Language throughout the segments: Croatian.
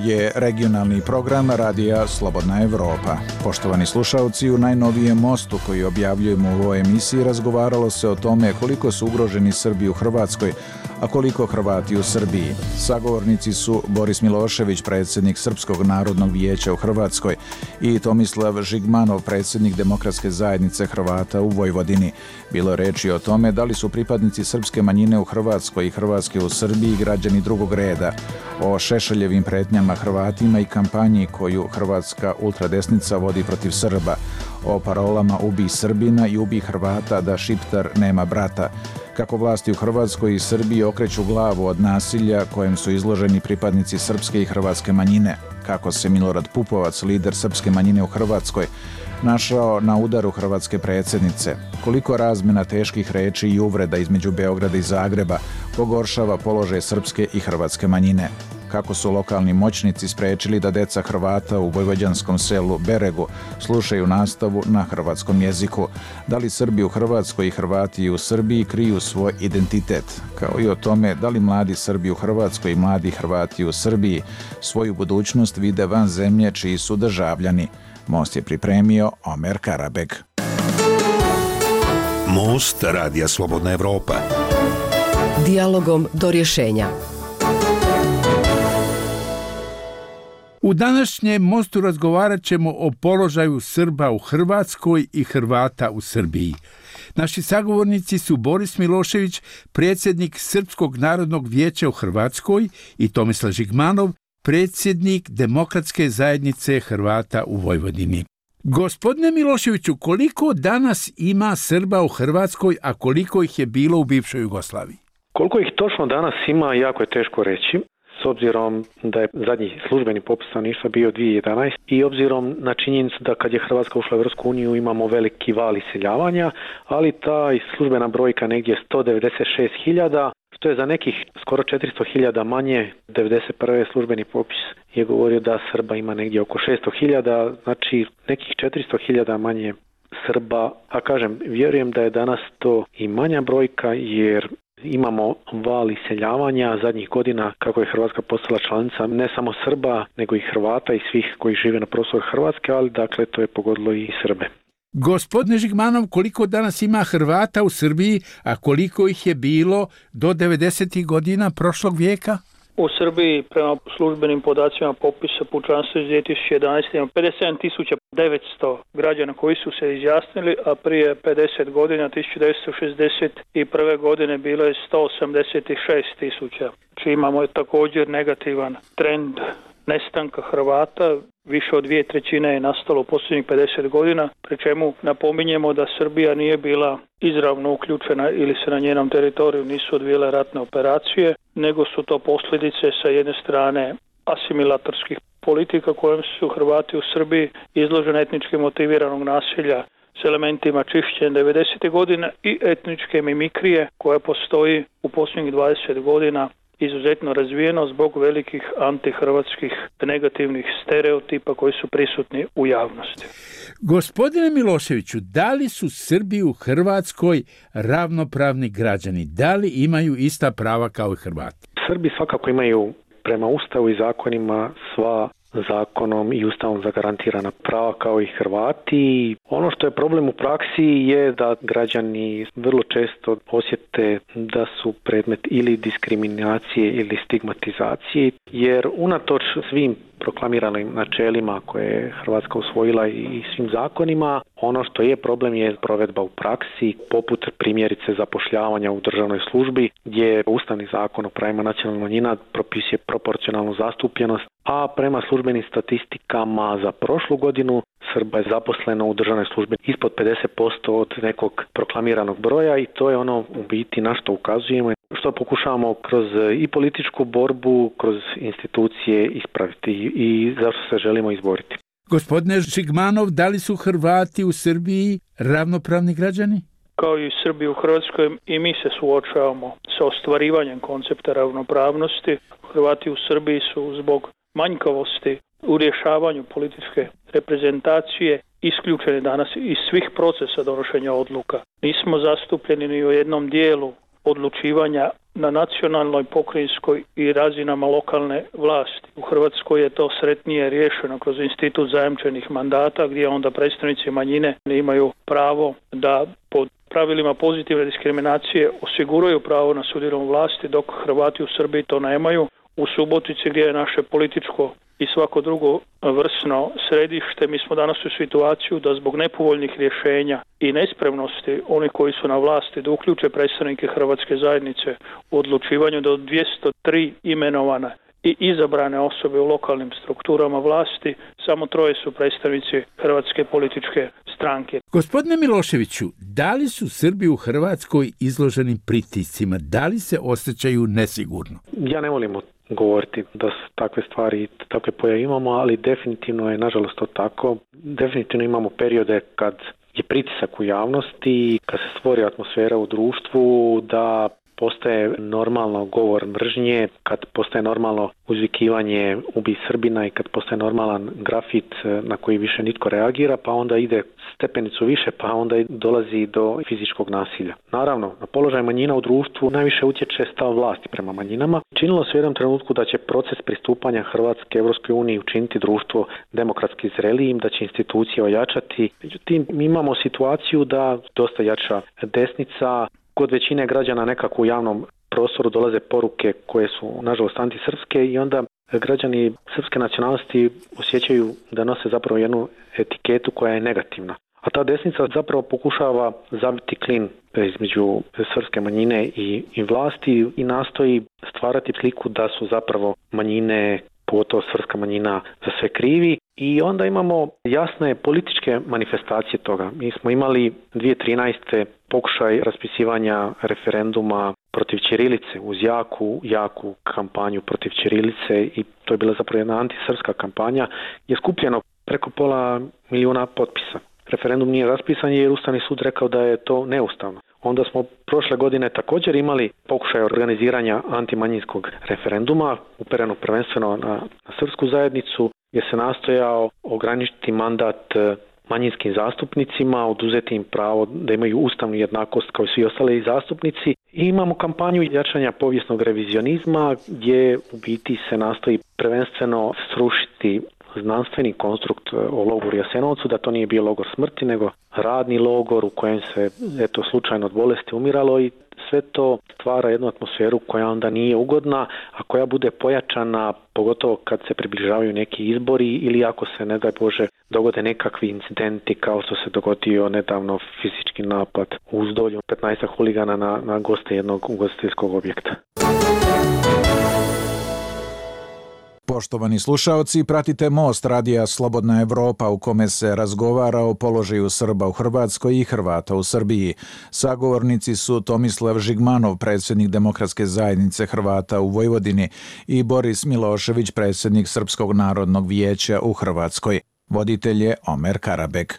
je regionalni program Radija Slobodna Evropa. Poštovani slušalci, u najnovijem mostu koji objavljujemo u ovoj emisiji razgovaralo se o tome koliko su ugroženi Srbi u Hrvatskoj, a koliko Hrvati u Srbiji. Sagovornici su Boris Milošević, predsjednik Srpskog narodnog vijeća u Hrvatskoj, i Tomislav Žigmanov, predsjednik Demokratske zajednice Hrvata u Vojvodini. Bilo je reči o tome da li su pripadnici srpske manjine u Hrvatskoj i Hrvatske u Srbiji građani drugog reda, o Šešeljevim pretnjama Hrvatima i kampanji koju hrvatska ultradesnica vodi protiv Srba, o parolama ubij Srbina i ubij Hrvata da Šiptar nema brata, kako vlasti u Hrvatskoj i Srbiji okreću glavu od nasilja kojem su izloženi pripadnici srpske i hrvatske manjine, kako se Milorad Pupovac, lider srpske manjine u Hrvatskoj, našao na udaru hrvatske predsjednice, koliko razmjena teških reči i uvreda između Beograda i Zagreba pogoršava položaj srpske i hrvatske manjine, kako su lokalni moćnici sprečili da deca Hrvata u vojvođanskom selu Beregu slušaju nastavu na hrvatskom jeziku, da li Srbi u Hrvatskoj i Hrvati u Srbiji kriju svoj identitet, kao i o tome da li mladi Srbi u Hrvatskoj i mladi Hrvati u Srbiji svoju budućnost vide van zemlje čiji su državljani. Most je pripremio Omer Karabeg. Most Radija Slobodna Evropa. Dijalogom do rješenja. U današnjem mostu razgovarat ćemo o položaju Srba u Hrvatskoj i Hrvata u Srbiji. Naši sagovornici su Boris Milošević, predsjednik Srpskog narodnog vijeća u Hrvatskoj, i Tomislav Žigmanov, predsjednik Demokratske zajednice Hrvata u Vojvodini. Gospodine Miloševiću, koliko danas ima Srba u Hrvatskoj, a koliko ih je bilo u bivšoj Jugoslaviji? Koliko ih točno danas ima, jako je teško reći, s obzirom da je zadnji službeni popis stanovništva bio 2011 i obzirom na činjenicu da kad je Hrvatska ušla u Europsku uniju imamo veliki val iseljavanja, ali ta službena brojka negdje 196.000, što je za nekih skoro 400.000 manje. 1991. službeni popis je govorio da Srba ima negdje oko 600.000, znači nekih 400.000 manje Srba. A kažem, vjerujem da je danas to i manja brojka jer imamo val iseljavanja zadnjih godina kako je Hrvatska postala članica ne samo Srba, nego i Hrvata i svih koji žive na prostoru Hrvatske, ali dakle to je pogodilo i Srbe. Gospodine Žigmanov, koliko danas ima Hrvata u Srbiji, a koliko ih je bilo do 90. godina prošlog vijeka? U Srbiji, prema službenim podacima popisa pučanstva iz 2011. ima 57.900 građana koji su se izjasnili, a prije 50 godina, 1961. godine, bilo je 186.000. Znači imamo također negativan trend nestanka Hrvata. Više od 2/3 je nastalo u posljednjih 50 godina, pri čemu napominjemo da Srbija nije bila izravno uključena ili se na njenom teritoriju nisu odvijele ratne operacije, nego su to posljedice sa jedne strane asimilatorskih politika kojim su Hrvati u Srbiji izloženi etnički motiviranog nasilja s elementima čišćenja 90. godina i etničke mimikrije koja postoji u posljednjih 20 godina izuzetno razvijeno zbog velikih antihrvatskih negativnih stereotipa koji su prisutni u javnosti. Gospodine Miloševiću, da li su Srbi u Hrvatskoj ravnopravni građani? Da li imaju ista prava kao i Hrvati? Srbi svakako imaju prema Ustavu i zakonima sva zakonom i Ustavom zagarantirana prava kao i Hrvati. Ono što je problem u praksi je da građani vrlo često osjete da su predmet ili diskriminacije ili stigmatizacije, jer unatoč svim proklamiranim načelima koje je Hrvatska usvojila i svim zakonima, ono što je problem je provedba u praksi, poput primjerice zapošljavanja u državnoj službi, gdje Ustavni zakon o pravima nacionalnih manjina propisuje proporcionalnu zastupljenost, a prema službenim statistikama za prošlu godinu Srba je zaposleno u državnoj službi ispod 50% od nekog proklamiranog broja i to je ono u biti na što ukazujemo, što pokušavamo kroz i političku borbu, kroz institucije ispraviti i zašto se želimo izboriti. Gospodine Žigmanov, da li su Hrvati u Srbiji ravnopravni građani? Kao i Srbi u Hrvatskoj i mi se suočavamo sa ostvarivanjem koncepta ravnopravnosti. Hrvati u Srbiji su zbog manjkavosti u rješavanju političke reprezentacije isključeni danas iz svih procesa donošenja odluka. Nismo zastupljeni ni u jednom dijelu odlučivanja na nacionalnoj, pokrajinskoj i razinama lokalne vlasti. U Hrvatskoj je to sretnije riješeno kroz institut zajamčenih mandata, gdje onda predstavnici manjine imaju pravo da pod pravilima pozitivne diskriminacije osiguraju pravo na sudjelovanje vlasti, dok Hrvati u Srbiji to nemaju. U Subotici, gdje je naše političko i svako drugo vrsno središte, mi smo danas u situaciju da zbog nepovoljnih rješenja i nespremnosti oni koji su na vlasti da uključe predstavnike Hrvatske zajednice u odlučivanju da od 203 imenovane i izabrane osobe u lokalnim strukturama vlasti, samo 3 su predstavnici Hrvatske političke stranke. Gospodine Miloševiću, da li su Srbi u Hrvatskoj izloženi pritiscima? Da li se osjećaju nesigurno? Ja ne volim govoriti da su takve stvari, takve pojave imamo, ali definitivno je nažalost to tako. Definitivno imamo periode kad je pritisak u javnosti, kad se stvori atmosfera u društvu, da postaje normalno govor mržnje, kad postaje normalno uzvikivanje ubij Srbina i kad postaje normalan grafit na koji više nitko reagira, pa onda ide stepenicu više, pa onda dolazi do fizičkog nasilja. Naravno, na položaj manjina u društvu najviše utječe stav vlasti prema manjinama. Činilo se u jednom trenutku da će proces pristupanja Hrvatske Europskoj uniji učiniti društvo demokratski zrelijim, da će institucije ojačati. Međutim, mi imamo situaciju da dosta jača desnica. Kod većine građana nekako u javnom prostoru dolaze poruke koje su nažalost antisrpske i onda građani srpske nacionalnosti osjećaju da nose zapravo jednu etiketu koja je negativna. A ta desnica zapravo pokušava zabiti klin između srpske manjine i vlasti i nastoji stvarati sliku da su zapravo manjine, pogotovo srpska manjina, za sve krivi. I onda imamo jasne političke manifestacije toga. Mi smo imali 2013. pokušaj raspisivanja referenduma protiv ćirilice uz jaku kampanju protiv ćirilice i to je bila zapravo jedna antisrpska kampanja. Je skupljeno preko 500.000 potpisa. Referendum nije raspisan jer Ustavni sud rekao da je to neustavno. Onda smo prošle godine također imali pokušaj organiziranja antimanjinskog referenduma, upereno prvenstveno na srpsku zajednicu, gdje se nastojao ograničiti mandat manjinskim zastupnicima, oduzeti im pravo da imaju ustavnu jednakost kao i svi ostali zastupnici. I imamo kampanju jačanja povijesnog revizionizma gdje u biti se nastoji prvenstveno srušiti znanstveni konstrukt o logoru Jasenovcu, da to nije bio logor smrti, nego radni logor u kojem se slučajno od bolesti umiralo i sve to stvara jednu atmosferu koja onda nije ugodna, a koja bude pojačana pogotovo kad se približavaju neki izbori ili ako se, ne daj Bože, dogode nekakvi incidenti kao što se dogodio nedavno fizički napad u Uzdolju 15 huligana na goste jednog ugostiteljskog objekta. Poštovani slušaoci, pratite Most radija Slobodna Evropa u kome se razgovara o položaju Srba u Hrvatskoj i Hrvata u Srbiji. Sagovornici su Tomislav Žigmanov, predsjednik Demokratske zajednice Hrvata u Vojvodini i Boris Milošević, predsjednik Srpskog narodnog vijeća u Hrvatskoj. Voditelj je Omer Karabek.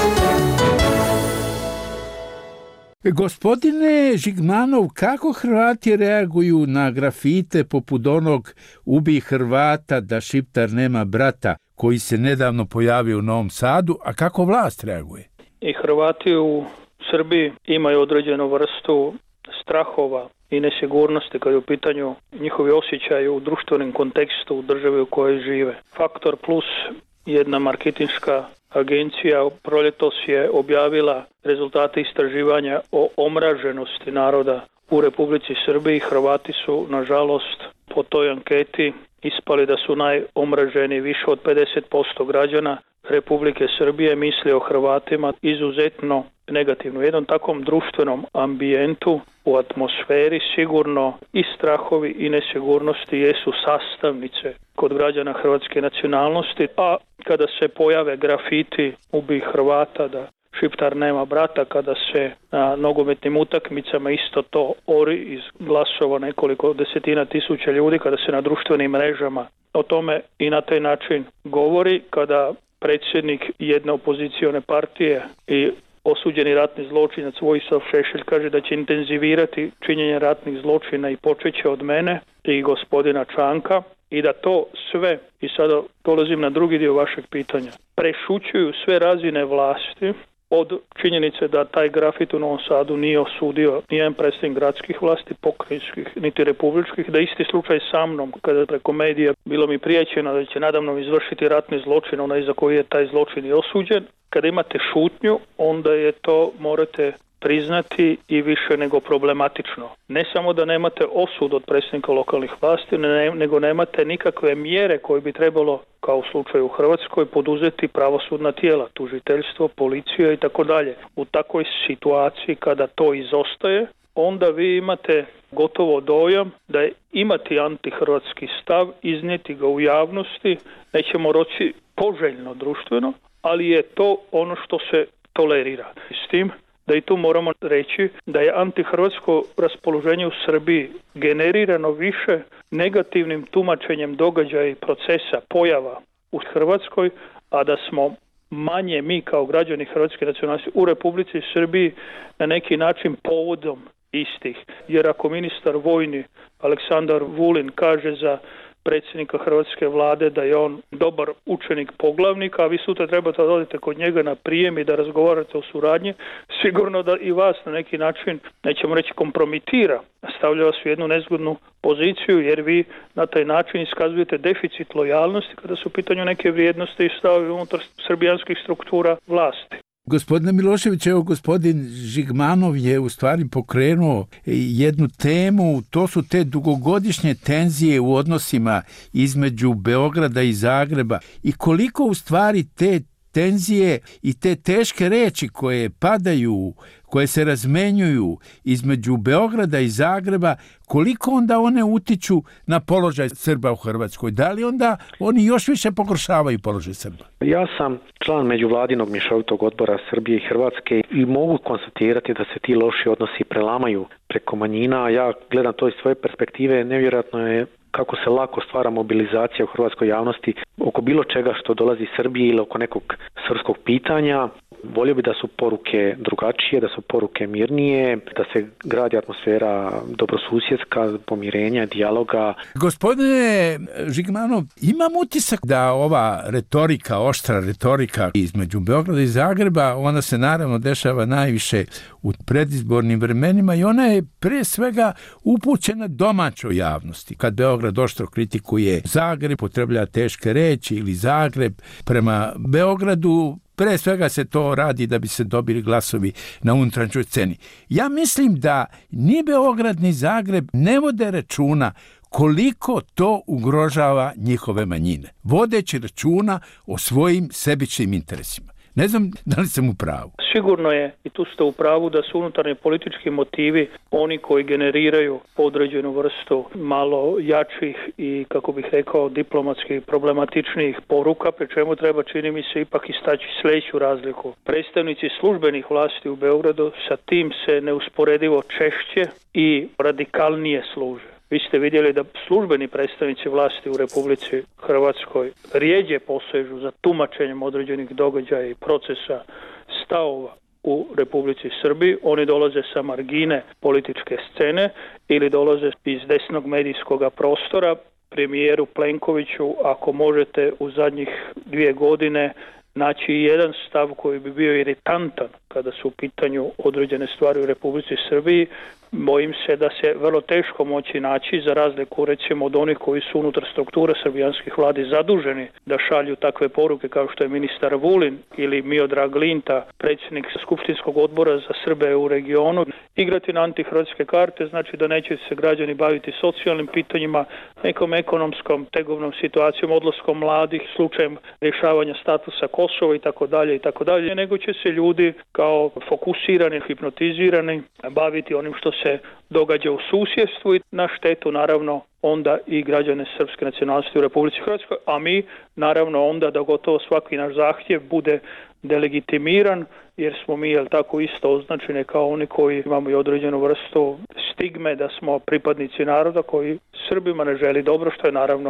Gospodine Žigmanov, kako Hrvati reaguju na grafite poput onog ubij Hrvata da Šiptar nema brata, koji se nedavno pojavio u Novom Sadu, a kako vlast reaguje? I Hrvati u Srbiji imaju određenu vrstu strahova i nesigurnosti kad je u pitanju njihovi osjećaji u društvenom kontekstu u državi u kojoj žive. Faktor plus, jedna marketinška agencija proljetos je objavila rezultate istraživanja o omraženosti naroda u Republici Srbiji. Hrvati su, nažalost, po toj anketi ispali da su najomraženiji. Više od 50% građana Republike Srbije misli o Hrvatima izuzetno negativno. U jednom takvom društvenom ambijentu, u atmosferi, sigurno i strahovi i nesigurnosti jesu sastavnice kod građana hrvatske nacionalnosti, a kada se pojave grafiti ubij Hrvata da Šiptar nema brata, kada se na nogometnim utakmicama isto to ori iz glasova nekoliko desetina tisuća ljudi, kada se na društvenim mrežama o tome i na taj način govori, kada predsjednik jedne opozicione partije i osuđeni ratni zločinac Vojislav Šešelj kaže da će intenzivirati činjenje ratnih zločina i počeće od mene i gospodina Čanka, i da to sve, i sada dolazim na drugi dio vašeg pitanja, prešućuju sve razine vlasti od činjenice da taj grafit u Novom Sadu nije osudio nijedan predstavnik gradskih vlasti, pokrajinskih, niti republičkih, da isti slučaj sa mnom, kada preko medija bilo mi prijećeno da će nadamnom izvršiti ratni zločin, onaj za koji je taj zločin i osuđen. Kada imate šutnju, onda je to, morate priznati, i više nego problematično. Ne samo da nemate osud od predsjednika lokalnih vlasti, nego nemate nikakve mjere koje bi trebalo, kao u slučaju u Hrvatskoj, poduzeti pravosudna tijela, tužiteljstvo, policija i tako dalje. U takvoj situaciji kada to izostaje, onda vi imate gotovo dojam da je imati antihrvatski stav, iznijeti ga u javnosti, nećemo reći poželjno društveno, ali je to ono što se tolerira. S tim da i tu moramo reći da je antihrvatsko raspoloženje u Srbiji generirano više negativnim tumačenjem događaja i procesa, pojava u Hrvatskoj, a da smo manje mi kao građani hrvatske nacionalnosti u Republici Srbiji na neki način povodom istih. Jer ako ministar vojni Aleksandar Vulin kaže za predsjednika hrvatske vlade da je on dobar učenik poglavnika, a vi sutra trebate da odete kod njega na prijem i da razgovarate o suradnji, sigurno da i vas na neki način, nećemo reći kompromitira, stavlja vas u jednu nezgodnu poziciju, jer vi na taj način iskazujete deficit lojalnosti kada su u pitanju neke vrijednosti i stavovi unutar srbijanskih struktura vlasti. Gospodine Milošević, evo gospodin Žigmanov je u stvari pokrenuo jednu temu, to su te dugogodišnje tenzije u odnosima između Beograda i Zagreba i koliko u stvari te tenzije i te teške reči koje padaju, koje se razmenjuju između Beograda i Zagreba, koliko onda one utiču na položaj Srba u Hrvatskoj? Da li onda oni još više pogoršavaju položaj Srba? Ja sam član međuvladinog mješovitog odbora Srbije i Hrvatske i mogu konstatirati da se ti loši odnosi prelamaju preko manjina. Ja gledam to iz svoje perspektive, nevjerojatno je kako se lako stvara mobilizacija u hrvatskoj javnosti oko bilo čega što dolazi iz Srbije ili oko nekog srpskog pitanja. Volio bi da su poruke drugačije, da su poruke mirnije, da se gradi atmosfera dobrosusjedska, pomirenja, dijaloga. Gospodine Žigmanov, imam utisak da ova retorika, oštra retorika između Beograda i Zagreba, ona se naravno dešava najviše u predizbornim vremenima i ona je prije svega upućena domaćoj javnosti. Kad Beograd oštro kritikuje Zagreb, potreblja teške reči ili Zagreb prema Beogradu, pre svega se to radi da bi se dobili glasovi na unutrašnjoj sceni. Ja mislim da ni Beograd ni Zagreb ne vode računa koliko to ugrožava njihove manjine, vodeći računa o svojim sebičnim interesima. Ne znam da li sam u pravu. Sigurno je, i tu ste u pravu, da su unutarnji politički motivi oni koji generiraju određenu vrstu malo jačih i, kako bih rekao, diplomatskih problematičnijih poruka, pri čemu treba, čini mi se, ipak istaći sljedeću razliku. Predstavnici službenih vlasti u Beogradu sa tim se neusporedivo češće i radikalnije služe. Vi ste vidjeli da službeni predstavnici vlasti u Republici Hrvatskoj rijeđe posežu za tumačenjem određenih događaja i procesa, stavova u Republici Srbiji. Oni dolaze sa margine političke scene ili dolaze iz desnog medijskog prostora. Premijeru Plenkoviću, ako možete u zadnjih 2 godine naći jedan stav koji bi bio iritantan kada su u pitanju određene stvari u Republici Srbiji, bojim se da se vrlo teško moći naći, za razliku recimo od onih koji su unutar strukture srbijanskih vladi zaduženi da šalju takve poruke kao što je ministar Vulin ili Miodrag Linta, predsjednik Skupštinskog odbora za Srbe u regionu. Igrati na antihrvatske karte znači da neće se građani baviti socijalnim pitanjima, nekom ekonomskom, tegovnom situacijom, odlaskom mladih, slučajem rješavanja statusa Kosova itd., nego će se ljudi kao fokusirani, hipnotizirani baviti onim što se događa u susjedstvu i na štetu naravno onda i građane srpske nacionalnosti u Republici Hrvatskoj, a mi naravno onda da gotovo svaki naš zahtjev bude delegitimiran, jer smo mi tako isto označeni kao oni koji imamo i određenu vrstu stigme da smo pripadnici naroda koji Srbima ne želi dobro, što je naravno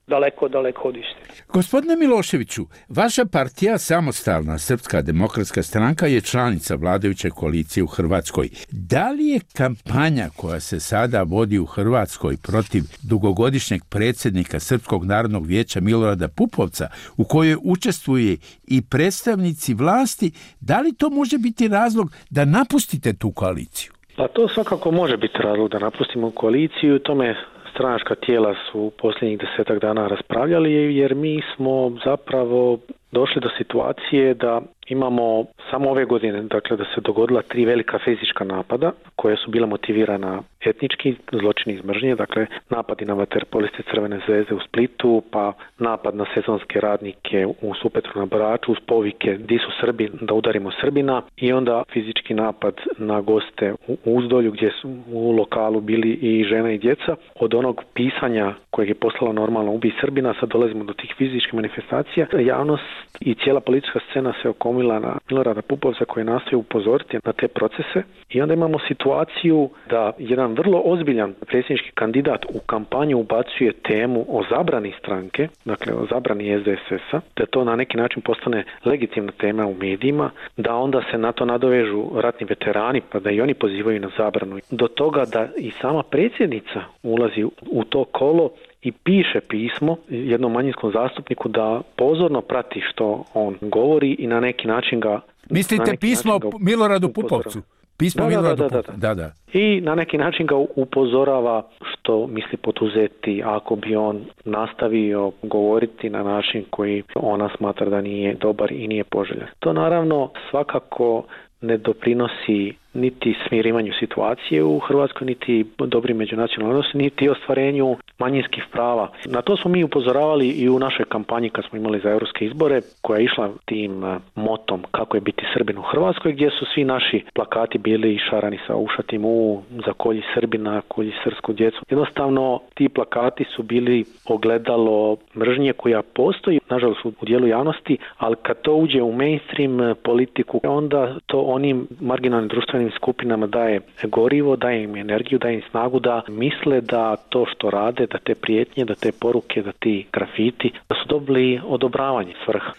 daleko od istine. Gospodine Miloševiću, vaša partija, Samostalna Srpska demokratska stranka, je članica vladajuće koalicije u Hrvatskoj. Da li je kampanja koja se sada vodi u Hrvatskoj protiv dugogodišnjeg predsjednika Srpskog narodnog vijeća Milorada Pupovca, u kojoj učestvuje i predstavnici vlasti, da li to može biti razlog da napustite tu koaliciju? Pa to svakako može biti razlog da napustimo koaliciju, tome stranačka tijela su posljednjih 10 dana raspravljali, jer mi smo zapravo došli do situacije da imamo samo ove godine, dakle da se dogodila 3 velika fizička napada koja su bila motivirana etnički, zločini iz mržnje, dakle napadi na vaterpoliste Crvene zvezde u Splitu, pa napad na sezonske radnike u Supetru na Braču uz povike di su Srbi, da udarimo Srbina, i onda fizički napad na goste u Uzdolju gdje su u lokalu bili i žena i djeca. Od onog pisanja kojeg je poslalo normalno ubij Srbina, sad dolazimo do tih fizičkih manifestacija. Javnost i cijela politička scena se okomila na Milorada Pupovca koji nastoji upozoriti na te procese, i onda imamo situaciju da jedan vrlo ozbiljan predsjednički kandidat u kampanju ubacuje temu o zabrani stranke, dakle o zabrani SDSS-a, da to na neki način postane legitimna tema u medijima, da onda se na to nadovežu ratni veterani pa da i oni pozivaju na zabranu. Do toga da i sama predsjednica ulazi u to kolo i piše pismo jednom manjinskom zastupniku da pozorno prati što on govori i na neki način ga... Mislite pismo Miloradu Pupovcu? Pismo Miloradu Pupovcu. Da. I na neki način ga upozorava što misli poduzeti ako bi on nastavio govoriti na način koji ona smatra da nije dobar i nije poželjan. To naravno svakako ne doprinosi niti smirivanju situacije u Hrvatskoj, niti dobrim međunacionalnim odnosima, niti ostvarenju manjinskih prava. Na to smo mi upozoravali i u našoj kampanji kad smo imali za europske izbore, koja je išla tim motom kako je biti Srbin u Hrvatskoj, gdje su svi naši plakati bili išarani sa ušatim u za kolji Srbina, kolji srpsku djecu. Jednostavno ti plakati su bili ogledalo mržnje koja postoji, nažalost u dijelu javnosti, ali kad to uđe u mainstream politiku, onda to onim marginalnim društvenim skupinama daje gorivo, daje im energiju, daje im snagu da misle da to što rade, da te prijetnje, da te poruke, da ti grafiti, da su dobili odobravanje svrha.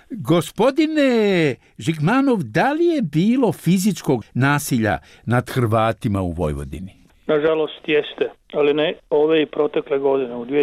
Gospodine Žigmanov, da li je bilo fizičkog nasilja nad Hrvatima u Vojvodini? Nažalost jeste, ali ne ove i protekle godine. U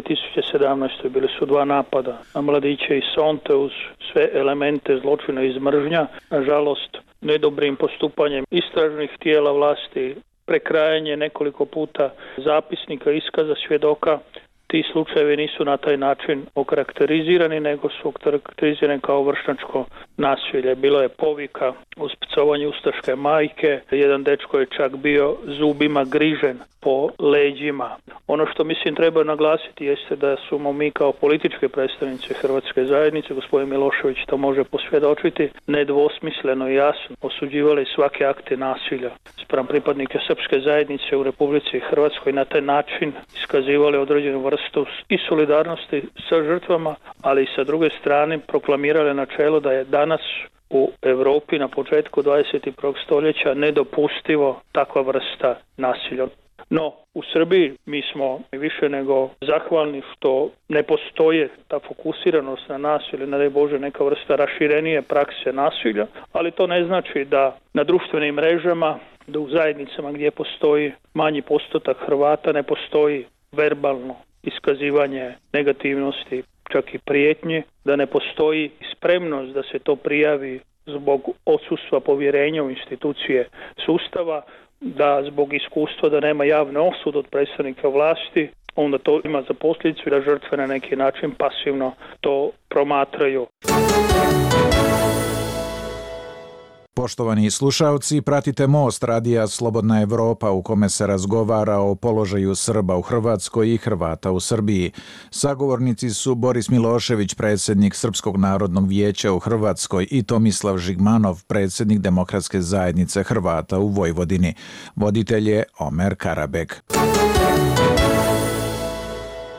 2017. bili su 2 napada na mladiće iz Sonte uz sve elemente zločina iz mržnja. Nažalost, nedobrim postupanjem istražnih tijela vlasti, prekrajanje nekoliko puta zapisnika, iskaza svjedoka, ti slučajevi nisu na taj način okarakterizirani, nego su okarakterizirani kao vršnjačko nasilje. Bilo je povika uz pcovanje ustaške majke, jedan dečko je čak bio zubima grižen po leđima. Ono što mislim treba naglasiti jeste da smo mi kao političke predstavnice Hrvatske zajednice, gospodin Milošević to može posvjedočiti, nedvosmisleno i jasno osuđivali svake akte nasilja spram pripadnika srpske zajednice u Republici Hrvatskoj, na taj način iskazivali određenu vrstu i solidarnosti sa žrtvama, ali i sa druge strane proklamirali načelo da je danas u Europi na početku 21. stoljeća nedopustivo takva vrsta nasilja. No, u Srbiji mi smo više nego zahvalni što ne postoje ta fokusiranost na nasilje, ne daj Bože neka vrsta raširenije prakse nasilja, ali to ne znači da na društvenim mrežama, da u zajednicama gdje postoji manji postotak Hrvata ne postoji verbalno iskazivanje negativnosti, čak i prijetnje, da ne postoji spremnost da se to prijavi zbog odsustva povjerenja u institucije sustava, da zbog iskustva da nema javne osude od predstavnika vlasti, onda to ima za posljedicu da žrtve na neki način pasivno to promatraju. Poštovani slušaoci, pratite Most radija Slobodna Evropa u kome se razgovara o položaju Srba u Hrvatskoj i Hrvata u Srbiji. Sagovornici su Boris Milošević, predsjednik Srpskog narodnog vijeća u Hrvatskoj, i Tomislav Žigmanov, predsjednik Demokratske zajednice Hrvata u Vojvodini. Voditelj je Omer Karabek.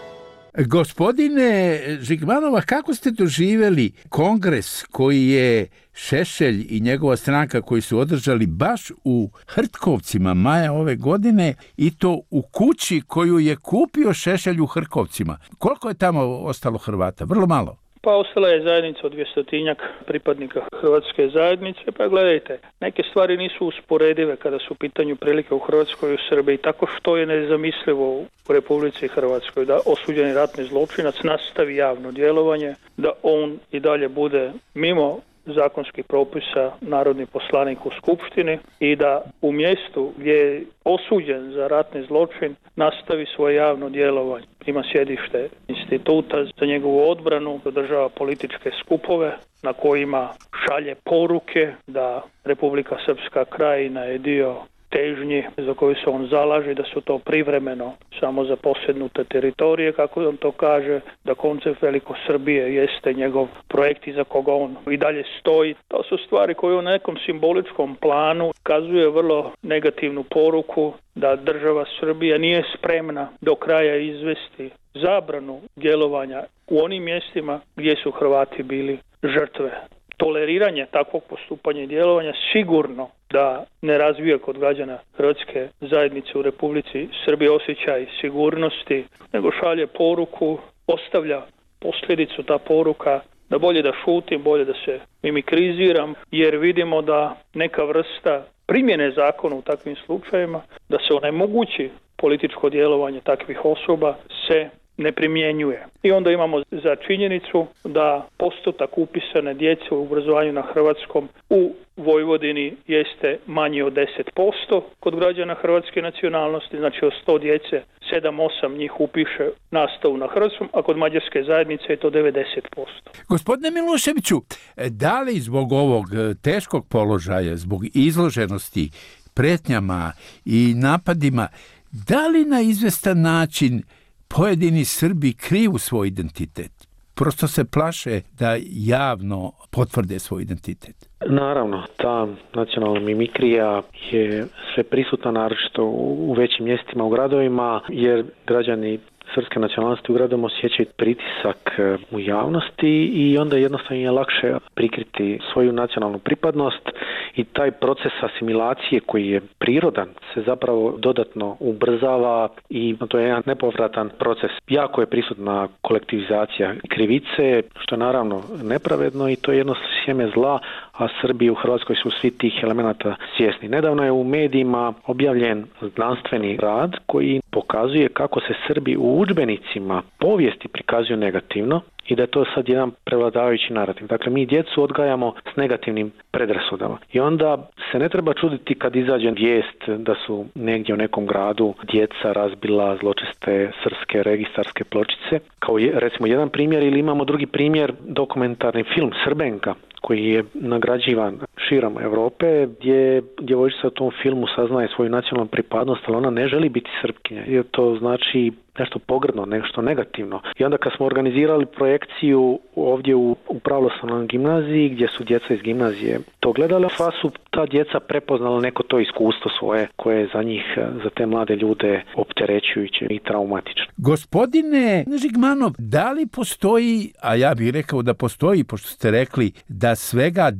Gospodine Žigmanova, kako ste doživjeli kongres koji je Šešelj i njegova stranka koji su održali baš u Hrtkovcima maja ove godine i to u kući koju je kupio Šešelj u Hrtkovcima? Koliko je tamo ostalo Hrvata? Vrlo malo. Pa ostala je zajednica od 200-tinjak pripadnika hrvatske zajednice. Pa gledajte, neke stvari nisu usporedive kada su u pitanju prilike u Hrvatskoj i u Srbiji. Tako što je nezamislivo u Republici Hrvatskoj da osuđeni ratni zločinac nastavi javno djelovanje, da on i dalje bude mimo zakonskih propisa narodni poslanik u Skupštini i da u mjestu gdje je osuđen za ratni zločin nastavi svoje javno djelovanje. Ima sjedište instituta za njegovu odbranu, održava političke skupove na kojima šalje poruke da Republika Srpska krajina je dio težnji za koju se on zalaže, da su to privremeno samo zaposjednute teritorije, kako on to kaže, da koncept Velikosrbije jeste njegov projekt iza koga on i dalje stoji. To su stvari koje u nekom simboličkom planu kazuje vrlo negativnu poruku da država Srbija nije spremna do kraja izvesti zabranu djelovanja u onim mjestima gdje su Hrvati bili žrtve. Toleriranje takvog postupanja i djelovanja sigurno da ne razvija kod građana hrvatske zajednice u Republici Srbije osjećaj sigurnosti, nego šalje poruku, ostavlja posljedicu ta poruka da bolje da šutim, bolje da se mimikriziram, jer vidimo da neka vrsta primjene zakona u takvim slučajevima, da se onemogući političko djelovanje takvih osoba, se ne primjenjuje. I onda imamo za činjenicu da postotak upisane djece u obrazovanju na hrvatskom u Vojvodini jeste manji od 10% kod građana hrvatske nacionalnosti, znači od 100 djece 7-8 njih upiše nastavu na hrvatskom, a kod mađarske zajednice je to 90%. Gospodine Miloševiću, da li zbog ovog teškog položaja, zbog izloženosti pretnjama i napadima, da li na izvestan način pojedini Srbi kriju svoj identitet? Prosto se plaše da javno potvrde svoj identitet. Naravno, ta nacionalna mimikrija je sve prisutna, naročito u većim mjestima, u gradovima, jer građani srpske nacionalnosti u gradovima osjećaju pritisak u javnosti i onda jednostavno je lakše prikriti svoju nacionalnu pripadnost i taj proces asimilacije koji je prirodan se zapravo dodatno ubrzava i to je jedan nepovratan proces. Jako je prisutna kolektivizacija krivice, što je naravno nepravedno i to je jedno sjeme zla, a Srbi u Hrvatskoj su svi tih elemenata svjesni. Nedavno je u medijima objavljen znanstveni rad koji pokazuje kako se Srbi u udžbenicima povijesti prikazuju negativno i da je to sad jedan prevladavajući narativ. Dakle, mi djecu odgajamo s negativnim predrasudama. I onda se ne treba čuditi kad izađe vijest da su negdje u nekom gradu djeca razbila zločeste srpske registarske pločice. Kao recimo jedan primjer, ili imamo drugi primjer, dokumentarni film Srbenka, koji je nagrađivan širom Europe, gdje djevojčica u tom filmu saznaje svoju nacionalnu pripadnost, ali ona ne želi biti Srpkinja, jer to znači nešto pogrdno, nešto negativno. I onda kad smo organizirali projekciju ovdje u pravoslavnoj gimnaziji, gdje su djeca iz gimnazije to gledala, sva su ta djeca prepoznala neko to iskustvo svoje, koje je za njih, za te mlade ljude opterećujuće i traumatično. Gospodine Žigmanov, da li postoji, a ja bih rekao da postoji, pošto ste rekli da svega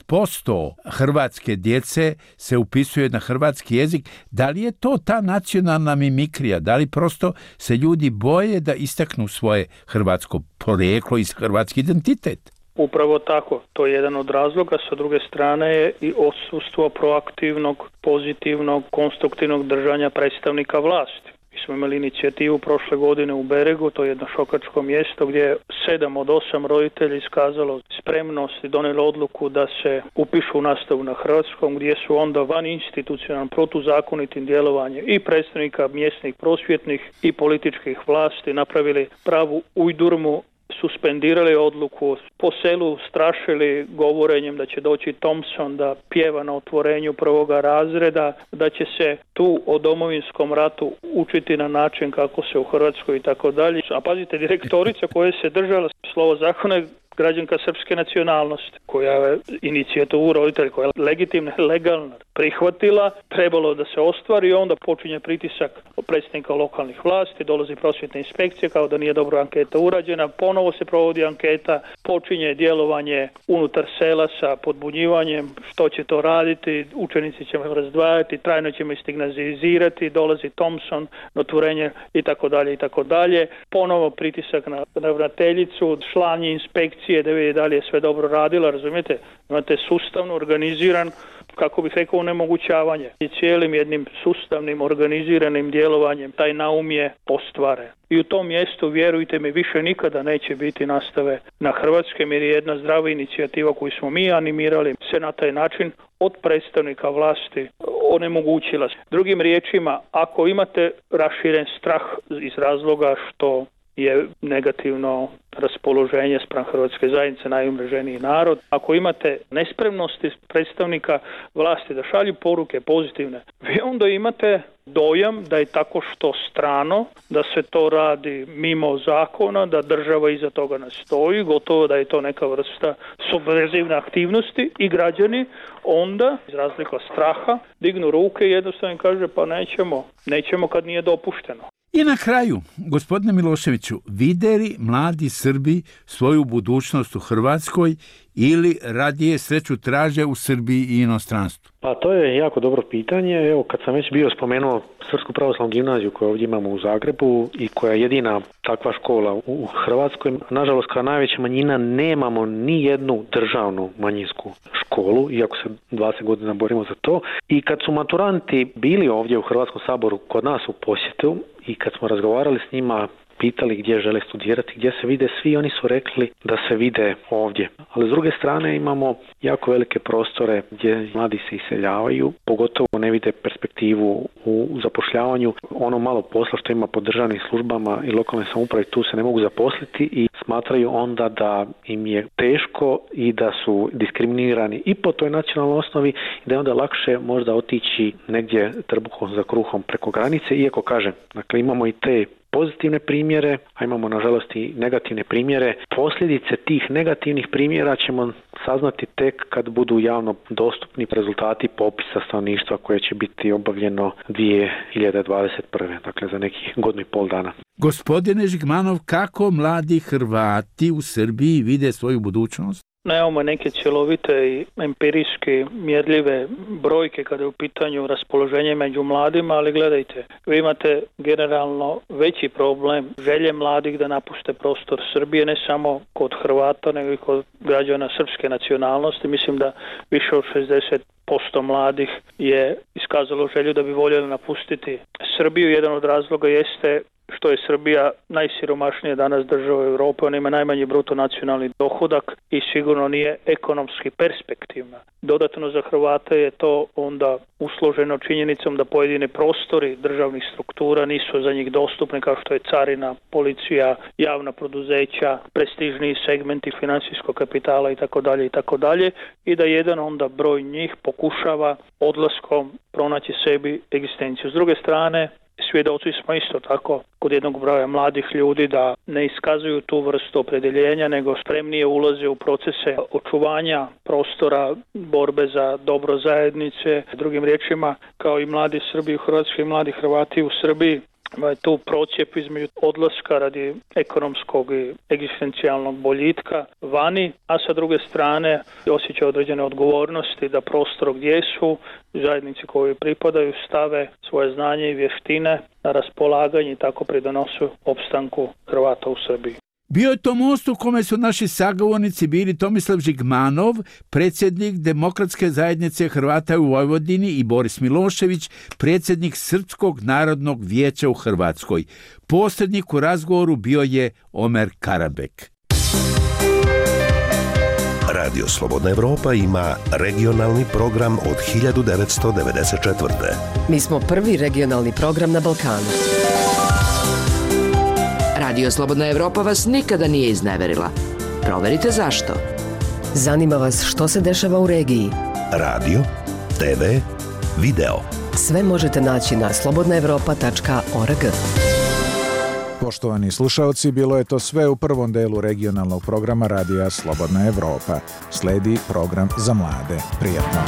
10% hrvatske djece se upisuje na hrvatski jezik, da li je to ta nacionalna mimikrija, da li prosto se ljudi boje da istaknu svoje hrvatsko porijeklo i hrvatski identitet? Upravo tako, to je jedan od razloga, sa druge strane je i odsustvo proaktivnog, pozitivnog, konstruktivnog držanja predstavnika vlasti. Mi smo imali inicijativu prošle godine u Beregu, to je jedno šokačko mjesto gdje je 7 od 8 roditelja iskazalo spremnost i donijelo odluku da se upišu u nastavu na hrvatskom, gdje su onda van institucionalnom protuzakonitim djelovanjem i predstavnika mjesnih prosvjetnih i političkih vlasti napravili pravu ujdurmu, suspendirali odluku, po selu strašili govorenjem da će doći Thompson da pjeva na otvorenju prvoga razreda, da će se tu o Domovinskom ratu učiti na način kako se u Hrvatskoj i tako dalje. A pazite, direktorica koja se držala slovo zakona je građanka srpske nacionalnosti, koja je inicijativu roditelja, koja je legitimna, legalna, prihvatila, trebalo da se ostvari i onda počinje pritisak predstavnika lokalnih vlasti, dolazi prosvjetna inspekcija kao da nije dobro anketa urađena, ponovo se provodi anketa, počinje djelovanje unutar sela sa podbunjivanjem, što će to raditi, učenici ćemo razdvajati, trajno ćemo stigmatizirati, dolazi Thompson, otvorenje i tako dalje. Ponovo pritisak na ravnateljicu, slanje inspekcije da vidi da li je sve dobro radila, razumijete? Imate sustavno organiziran, kako bih rekao, onemogućavanje. I cijelim jednim sustavnim, organiziranim djelovanjem taj naum je ostvaren. I u tom mjestu, vjerujte mi, više nikada neće biti nastave na hrvatskom, jer je jedna zdrava inicijativa koju smo mi animirali se na taj način od predstavnika vlasti onemogućila. Drugim riječima, ako imate raširen strah iz razloga što je negativno raspoloženje spram hrvatske zajednice, najumreženiji narod. Ako imate nespremnosti predstavnika vlasti da šalju poruke pozitivne, vi onda imate dojam da je tako što strano, da se to radi mimo zakona, da država iza toga ne stoji, gotovo da je to neka vrsta subverzivne aktivnosti i građani onda, iz razlika straha, dignu ruke i jednostavno kaže pa nećemo kad nije dopušteno. I na kraju, gospodine Miloševiću, vide li mladi Srbi svoju budućnost u Hrvatskoj ili radije sreću traže u Srbiji i inostranstvu? Pa to je jako dobro pitanje. Evo, kad sam već bio spomenuo Srpsku pravoslavnu gimnaziju koju ovdje imamo u Zagrebu i koja je jedina takva škola u Hrvatskoj, nažalost kao najveća manjina nemamo ni jednu državnu manjinsku školu, iako se 20 godina borimo za to. I kad su maturanti bili ovdje u Hrvatskom saboru kod nas u posjetu i kad smo razgovarali s njima, pitali gdje žele studirati, gdje se vide, svi oni su rekli da se vide ovdje. Ali s druge strane imamo jako velike prostore gdje mladi se iseljavaju, pogotovo ne vide perspektivu u zapošljavanju. Ono malo posla što ima po državnim službama i lokalnoj samoupravi, tu se ne mogu zaposliti i smatraju onda da im je teško i da su diskriminirani i po toj nacionalnoj osnovi i da je onda lakše možda otići negdje trbuhom za kruhom preko granice, iako kažem, dakle imamo i te pozitivne primjere, a imamo nažalost i negativne primjere. Posljedice tih negativnih primjera ćemo saznati tek kad budu javno dostupni rezultati popisa stanovništva koje će biti obavljeno 2021. Dakle za nekih godinu i pol dana. Gospodine Žigmanov, kako mladi Hrvati u Srbiji vide svoju budućnost? Nemamo neke cjelovite i empirijski mjerljive brojke kada je u pitanju raspoloženje među mladima, ali gledajte, vi imate generalno veći problem želje mladih da napuste prostor Srbije, ne samo kod Hrvata, nego i kod građana srpske nacionalnosti. Mislim da više od 60% mladih je iskazalo želju da bi voljeli napustiti Srbiju. Jedan od razloga jeste što je Srbija najsiromašnija danas država u Europi, ona ima najmanji bruto nacionalni dohodak i sigurno nije ekonomski perspektivna. Dodatno za Hrvate je to onda usloženo činjenicom da pojedine prostori državnih struktura nisu za njih dostupni, kao što je carina, policija, javna poduzeća, prestižniji segmenti financijskog kapitala itd. I da jedan onda broj njih pokušava odlaskom pronaći sebi egzistenciju. S druge strane, svjedoci smo isto tako kod jednog broja mladih ljudi da ne iskazuju tu vrstu opredjeljenja, nego spremnije ulaze u procese očuvanja prostora, borbe za dobro zajednice. Drugim riječima, kao i mladi Srbi u Hrvatskoj i mladi Hrvati u Srbiji, tu procijep između odlaska radi ekonomskog i egzistencijalnog boljitka vani, a sa druge strane osjeća određene odgovornosti da prostor gdje su, zajednici koji pripadaju, stave svoje znanje i vještine na raspolaganje i tako pridonosu opstanku Hrvata u Srbiji. Bio je to most u kome su naši sagovornici bili Tomislav Žigmanov, predsjednik Demokratske zajednice Hrvata u Vojvodini, i Boris Milošević, predsjednik Srpskog narodnog vijeća u Hrvatskoj. Posrednik u razgovoru bio je Omer Karabek. Radio Slobodna Evropa ima regionalni program od 1994. Mi smo prvi regionalni program na Balkanu. Radio Slobodna Evropa vas nikada nije izneverila. Proverite zašto. Zanima vas što se dešava u regiji. Radio, TV, video. Sve možete naći na slobodnaevropa.org. Poštovani slušaoci, bilo je to sve u prvom delu regionalnog programa Radija Slobodna Evropa. Sledi program za mlade. Prijatno.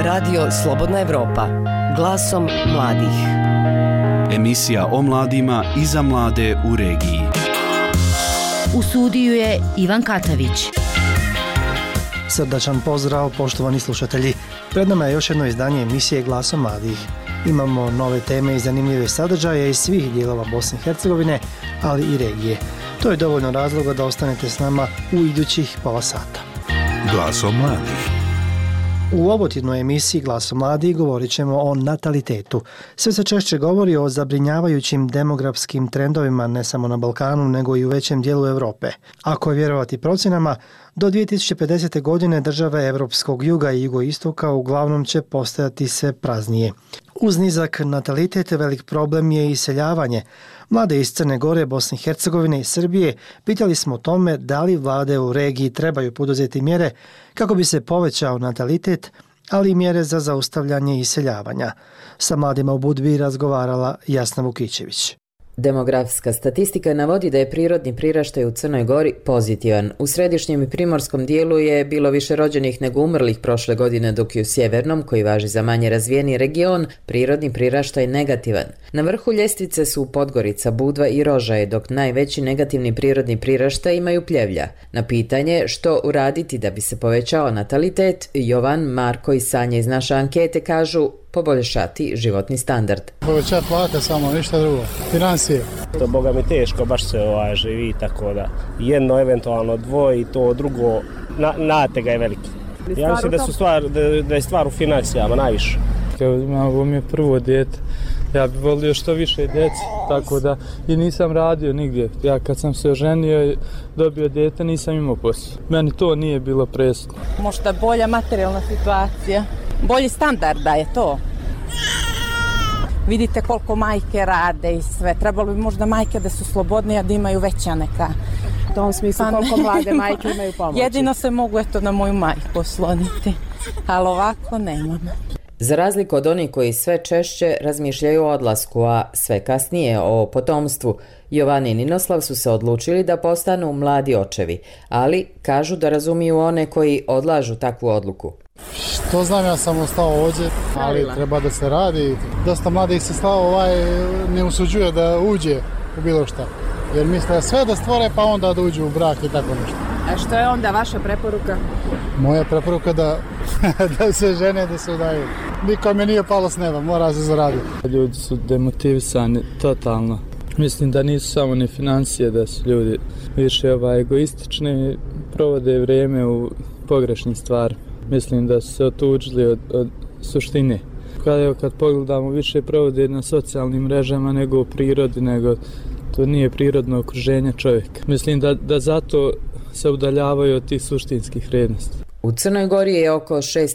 Radio Slobodna Evropa. Glasom mladih. Emisija o mladima i za mlade u regiji. U studiju je Ivan Katavić. Srdačan pozdrav, poštovani slušatelji. Pred nama je još jedno izdanje emisije Glasom mladih. Imamo nove teme i zanimljive sadržaje iz svih dijelova Bosne i Hercegovine, ali i regije. To je dovoljno razloga da ostanete s nama u idućih pola sata. Glasom mladih. U ovotjednoj emisiji Glasom mladih govorit ćemo o natalitetu. Sve se češće govori o zabrinjavajućim demografskim trendovima ne samo na Balkanu, nego i u većem dijelu Europe. Ako je vjerovati procjenama, do 2050. godine države Evropskog juga i jugoistoka uglavnom će postajati sve praznije. Uz nizak natalitet velik problem je iseljavanje. Mlade iz Crne Gore, Bosne i Hercegovine i Srbije pitali smo o tome da li vlade u regiji trebaju poduzeti mjere kako bi se povećao natalitet, ali i mjere za zaustavljanje iseljavanja. Sa mladima u Budvi razgovarala Jasna Vukićević. Demografska statistika navodi da je prirodni priraštaj u Crnoj Gori pozitivan. U središnjem i primorskom dijelu je bilo više rođenih nego umrlih prošle godine, dok je u sjevernom, koji važi za manje razvijeni region, prirodni priraštaj negativan. Na vrhu ljestvice su Podgorica, Budva i Rožaje, dok najveći negativni prirodni priraštaj imaju Pljevlja. Na pitanje što uraditi da bi se povećao natalitet, Jovan, Marko i Sanja iz naše ankete kažu poboljšati životni standard. Povećati plate samo, ništa drugo. Financije. To boga mi teško, baš se živi, tako da jedno, eventualno dvoje i to drugo, natega je veliki. Ja mislim da je stvar u financijama najviše. Ovo mi je prvo dijete. Ja bih volio što više djece, tako da i nisam radio nigdje. Ja kad sam se oženio i dobio dijete nisam imao posao. Meni to nije bilo presudno. Možda bolja materijalna situacija, bolji standard da je to. Vidite koliko majke rade i sve. Trebalo bi možda majke da su slobodnije, da imaju veća neka. U tom smislu koliko mlade majke imaju pomoći. Jedino se mogu na moju majku osloniti, ali ovako nemam. Za razliku od onih koji sve češće razmišljaju o odlasku, a sve kasnije o potomstvu, Jovan i Ninoslav su se odlučili da postanu mladi očevi, ali kažu da razumiju one koji odlažu takvu odluku. Što znam, ja sam ostao ovdje, ali treba da se radi. Dosta mladih se ne usuđuje da uđe u bilo šta, jer misle sve da stvore pa onda da uđu u brak i tako nešto. A što je onda vaša preporuka? Moja preporuka da se žene, da se udaju. Nikome nije palo s neba, mora se zaraditi. Ljudi su demotivisani totalno. Mislim da nisu samo ni financije, da su ljudi više egoistični, provode vrijeme u pogrešnim stvarima. Mislim da su se otuđili od suštine. Kad pogledamo, više provode na socijalnim mrežama nego u prirodi, nego to nije prirodno okruženje čovjeka. Mislim da zato se udaljavaju od tih suštinskih vrijednosti. U Crnoj Gori je oko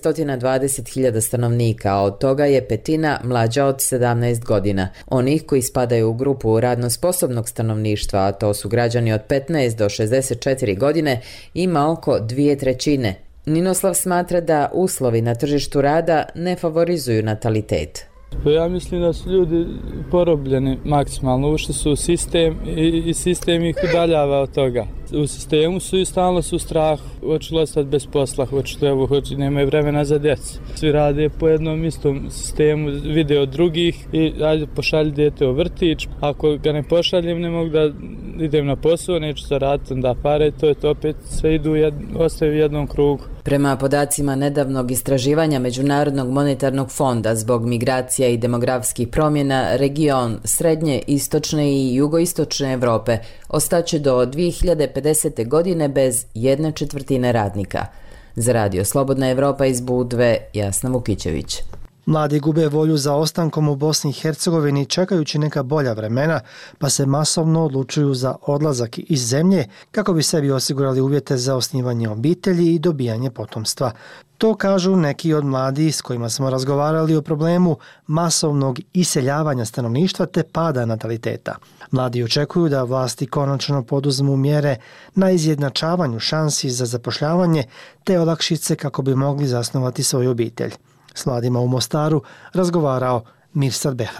620.000 stanovnika, a od toga je petina mlađa od 17 godina. Onih koji spadaju u grupu radno sposobnog stanovništva, a to su građani od 15 do 64 godine, ima oko 2/3. Ninoslav smatra da uslovi na tržištu rada ne favorizuju natalitet. Ja mislim da su ljudi porobljeni maksimalno, ušli su u sistem i sistem ih udaljava od toga. U sistemu su i stalno su u strahu, hoću li ostati bez posla, nemaju vremena za djecu. Svi rade po jednom istom sistemu, vide od drugih i ajde pošalji dijete u vrtić. Ako ga ne pošaljem, ne mogu da idem na posao, neću zaraditi, onda pare, to je to opet sve ostaju u jednom krugu. Prema podacima nedavnog istraživanja Međunarodnog monetarnog fonda zbog migracija i demografskih promjena, region srednje, istočne i jugoistočne Europe ostaće do 2050. godine bez 1/4 radnika. Za Radio Slobodna Evropa iz Budve, Jasna Vukićević. Mladi gube volju za ostankom u Bosni i Hercegovini čekajući neka bolja vremena, pa se masovno odlučuju za odlazak iz zemlje kako bi sebi osigurali uvjete za osnivanje obitelji i dobijanje potomstva. To kažu neki od mladih s kojima smo razgovarali o problemu masovnog iseljavanja stanovništva te pada nataliteta. Mladi očekuju da vlasti konačno poduzmu mjere na izjednačavanju šansi za zapošljavanje te olakšice kako bi mogli zasnovati svoju obitelj. S mladima u Mostaru razgovarao Mirsad Behram.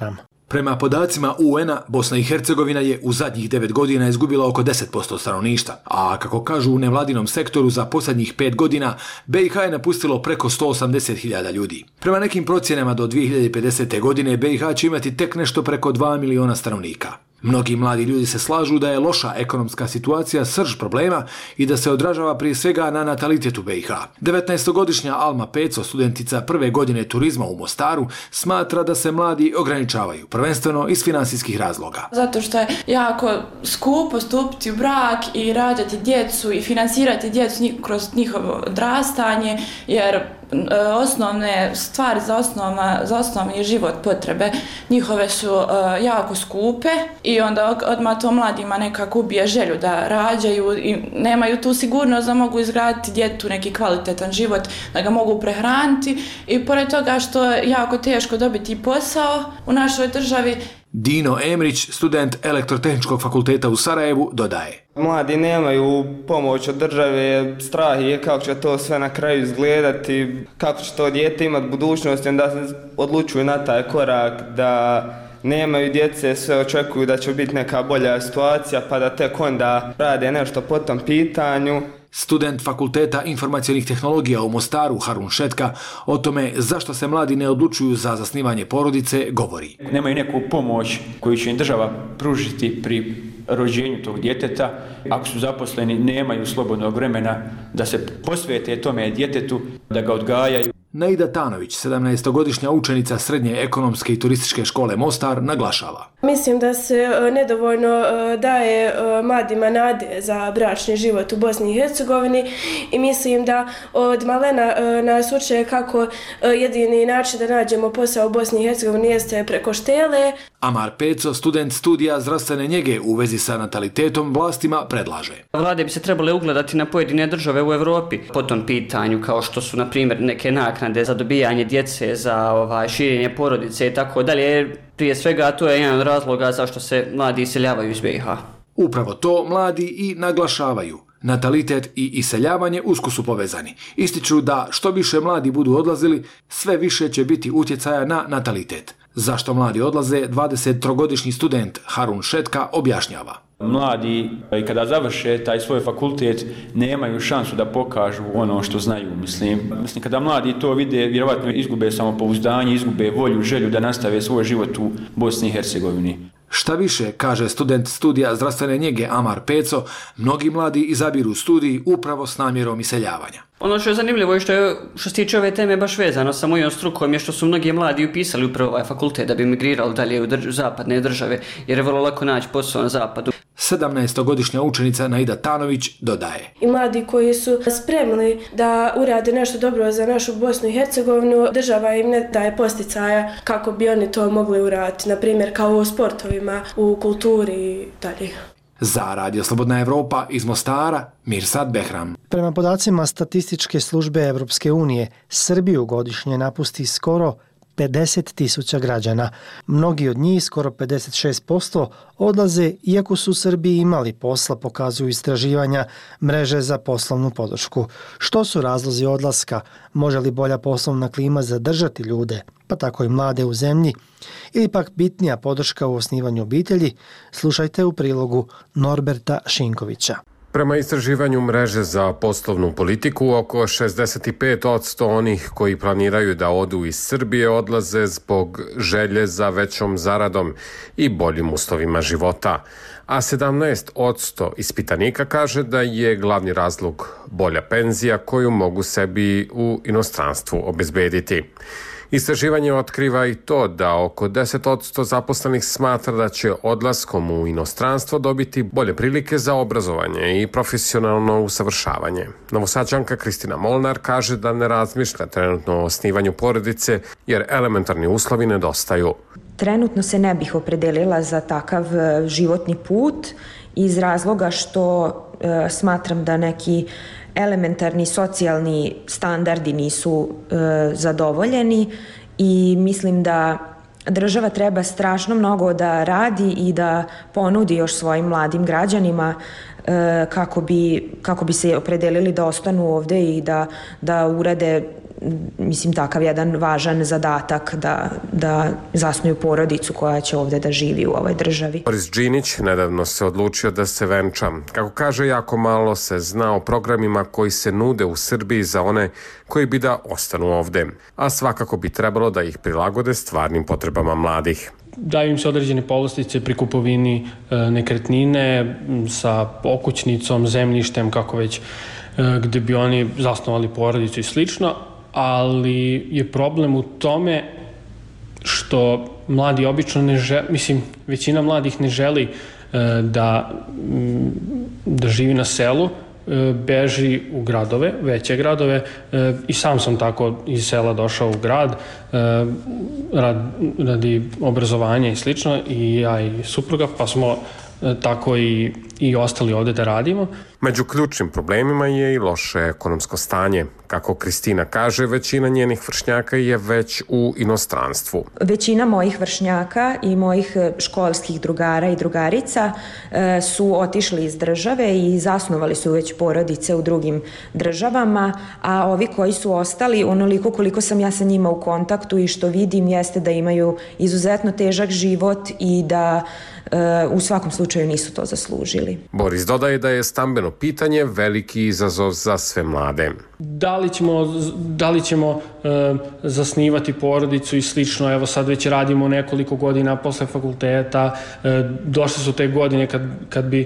Prema podacima UN-a, Bosna i Hercegovina je u zadnjih 9 godina izgubila oko 10% stanovništva, a kako kažu u nevladinom sektoru, za posljednjih 5 godina BiH je napustilo preko 180.000 ljudi. Prema nekim procjenama do 2050. godine BiH će imati tek nešto preko 2 miliona stanovnika. Mnogi mladi ljudi se slažu da je loša ekonomska situacija srž problema i da se odražava prije svega na natalitetu BiH. 19-godišnja Alma Peco, studentica prve godine turizma u Mostaru, smatra da se mladi ograničavaju, prvenstveno iz finansijskih razloga. Zato što je jako skupo stupiti u brak i rađati djecu i finansirati djecu kroz njihovo odrastanje, jer osnovne stvari za osnovni život, potrebe njihove su jako skupe i onda odmah to mladima nekako ubije želju da rađaju i nemaju tu sigurnost da mogu izgraditi djetetu neki kvalitetan život, da ga mogu prehraniti i pored toga što je jako teško dobiti posao u našoj državi. Dino Emrić, student Elektrotehničkog fakulteta u Sarajevu, dodaje: Mladi nemaju pomoć od države, strah je kako će to sve na kraju izgledati, kako će to dijete imati budućnost, onda se odlučuju na taj korak da nemaju djece, sve očekuju da će biti neka bolja situacija pa da tek onda rade nešto po tom pitanju. Student Fakulteta informacionih tehnologija u Mostaru, Harun Šetka, o tome zašto se mladi ne odlučuju za zasnivanje porodice govori. Nemaju neku pomoć koju će im država pružiti pri rođenju tog djeteta. Ako su zaposleni, nemaju slobodnog vremena da se posvete tome djetetu, da ga odgajaju. Naida Tanović, 17-godišnja učenica Srednje ekonomske i turističke škole Mostar, naglašava: Mislim da se nedovoljno daje mladima nade za bračni život u Bosni i Hercegovini i mislim da od malena nas uče kako jedini način da nađemo posao u Bosni i Hercegovini jeste preko štele. Amar Peco, student studija zdravstvene njege u vezi sa natalitetom, vlastima predlaže: Vlade bi se trebale ugledati na pojedine države u Evropi po tom pitanju, kao što su, na primjer, neke naknade za dobijanje djece, za širenje porodice i tako dalje. Prije svega, to je jedan od razloga zašto se mladi iseljavaju iz BiH. Upravo to mladi i naglašavaju. Natalitet i iseljavanje usko su povezani. Ističu da što više mladi budu odlazili, sve više će biti utjecaja na natalitet. Zašto mladi odlaze, 23-godišnji student Harun Šetka objašnjava: Mladi, i kada završe taj svoj fakultet, nemaju šansu da pokažu ono što znaju. Mislim, kada mladi to vide, vjerovatno izgube samopouzdanje, izgube volju, želju da nastave svoj život u Bosni i Hercegovini. Šta više, kaže student studija zdravstvene njege Amar Peco, mnogi mladi izabiru studij upravo s namjerom iseljavanja. Ono što je zanimljivo i što se tiče ove teme baš vezano sa mojom strukom je što su mnogi mladi upisali upravo ovaj fakultet da bi migrirali dalje u zapadne države, jer je vrlo lako naći posao na zapadu. 17-godišnja učenica Naida Tanović dodaje: I mladi koji su spremni da urade nešto dobro za našu Bosnu i Hercegovinu, država im ne daje posticaja kako bi oni to mogli uraditi, na primjer kao u sportovima, u kulturi i dalje. Za Radio Slobodna Evropa iz Mostara, Mirsad Behram. Prema podacima statističke službe Evropske unije, Srbiju godišnje napusti skoro 50.000 građana. Mnogi od njih, skoro 56%, odlaze iako su u Srbiji imali posla, pokazuju istraživanja mreže za poslovnu podršku. Što su razlozi odlaska? Može li bolja poslovna klima zadržati ljude, pa tako i mlade u zemlji? Ili pak bitnija podrška u osnivanju obitelji? Slušajte u prilogu Norberta Šinkovića. Prema istraživanju mreže za poslovnu politiku, oko 65% onih koji planiraju da odu iz Srbije odlaze zbog želje za većom zaradom i boljim uslovima života, a 17% ispitanika kaže da je glavni razlog bolja penzija koju mogu sebi u inostranstvu obezbediti. Istraživanje otkriva i to da oko 10% zaposlenih smatra da će odlaskom u inostranstvo dobiti bolje prilike za obrazovanje i profesionalno usavršavanje. Novosađanka Kristina Molnar kaže da ne razmišlja trenutno o osnivanju porodice jer elementarni uslovi nedostaju. Trenutno se ne bih opredelila za takav životni put iz razloga što smatram da neki elementarni socijalni standardi nisu zadovoljeni i mislim da država treba strašno mnogo da radi i da ponudi još svojim mladim građanima kako bi se opredelili da ostanu ovde i da urade mislim, takav jedan važan zadatak da zasnuju porodicu koja će ovde da živi u ovoj državi. Boris Đinić nedavno se odlučio da se venča. Kako kaže, jako malo se zna o programima koji se nude u Srbiji za one koji bi da ostanu ovde, a svakako bi trebalo da ih prilagode stvarnim potrebama mladih. Daju im se određene povlastice pri kupovini nekretnine sa okućnicom, zemljištem, kako već, gde bi oni zasnovali porodicu i slično, ali je problem u tome što mladi obično ne žele, mislim, većina mladih ne želi da živi na selu, beži u gradove, veće gradove, i sam sam tako iz sela došao u grad radi obrazovanja i slično, i ja i supruga, pa smo tako i ostali ovde da radimo. Među ključnim problemima je i loše ekonomsko stanje. Kako Kristina kaže, većina njenih vršnjaka je već u inostranstvu. Većina mojih vršnjaka i mojih školskih drugara i drugarica su otišli iz države i zasnovali su već porodice u drugim državama, a ovi koji su ostali, onoliko koliko sam ja sa njima u kontaktu i što vidim, jeste da imaju izuzetno težak život i da u svakom slučaju nisu to zaslužili. Boris dodaje da je stambeno pitanje veliki izazov za sve mlade. Da li ćemo zasnivati porodicu i slično, evo sad već radimo nekoliko godina posle fakulteta, došle su te godine kad bi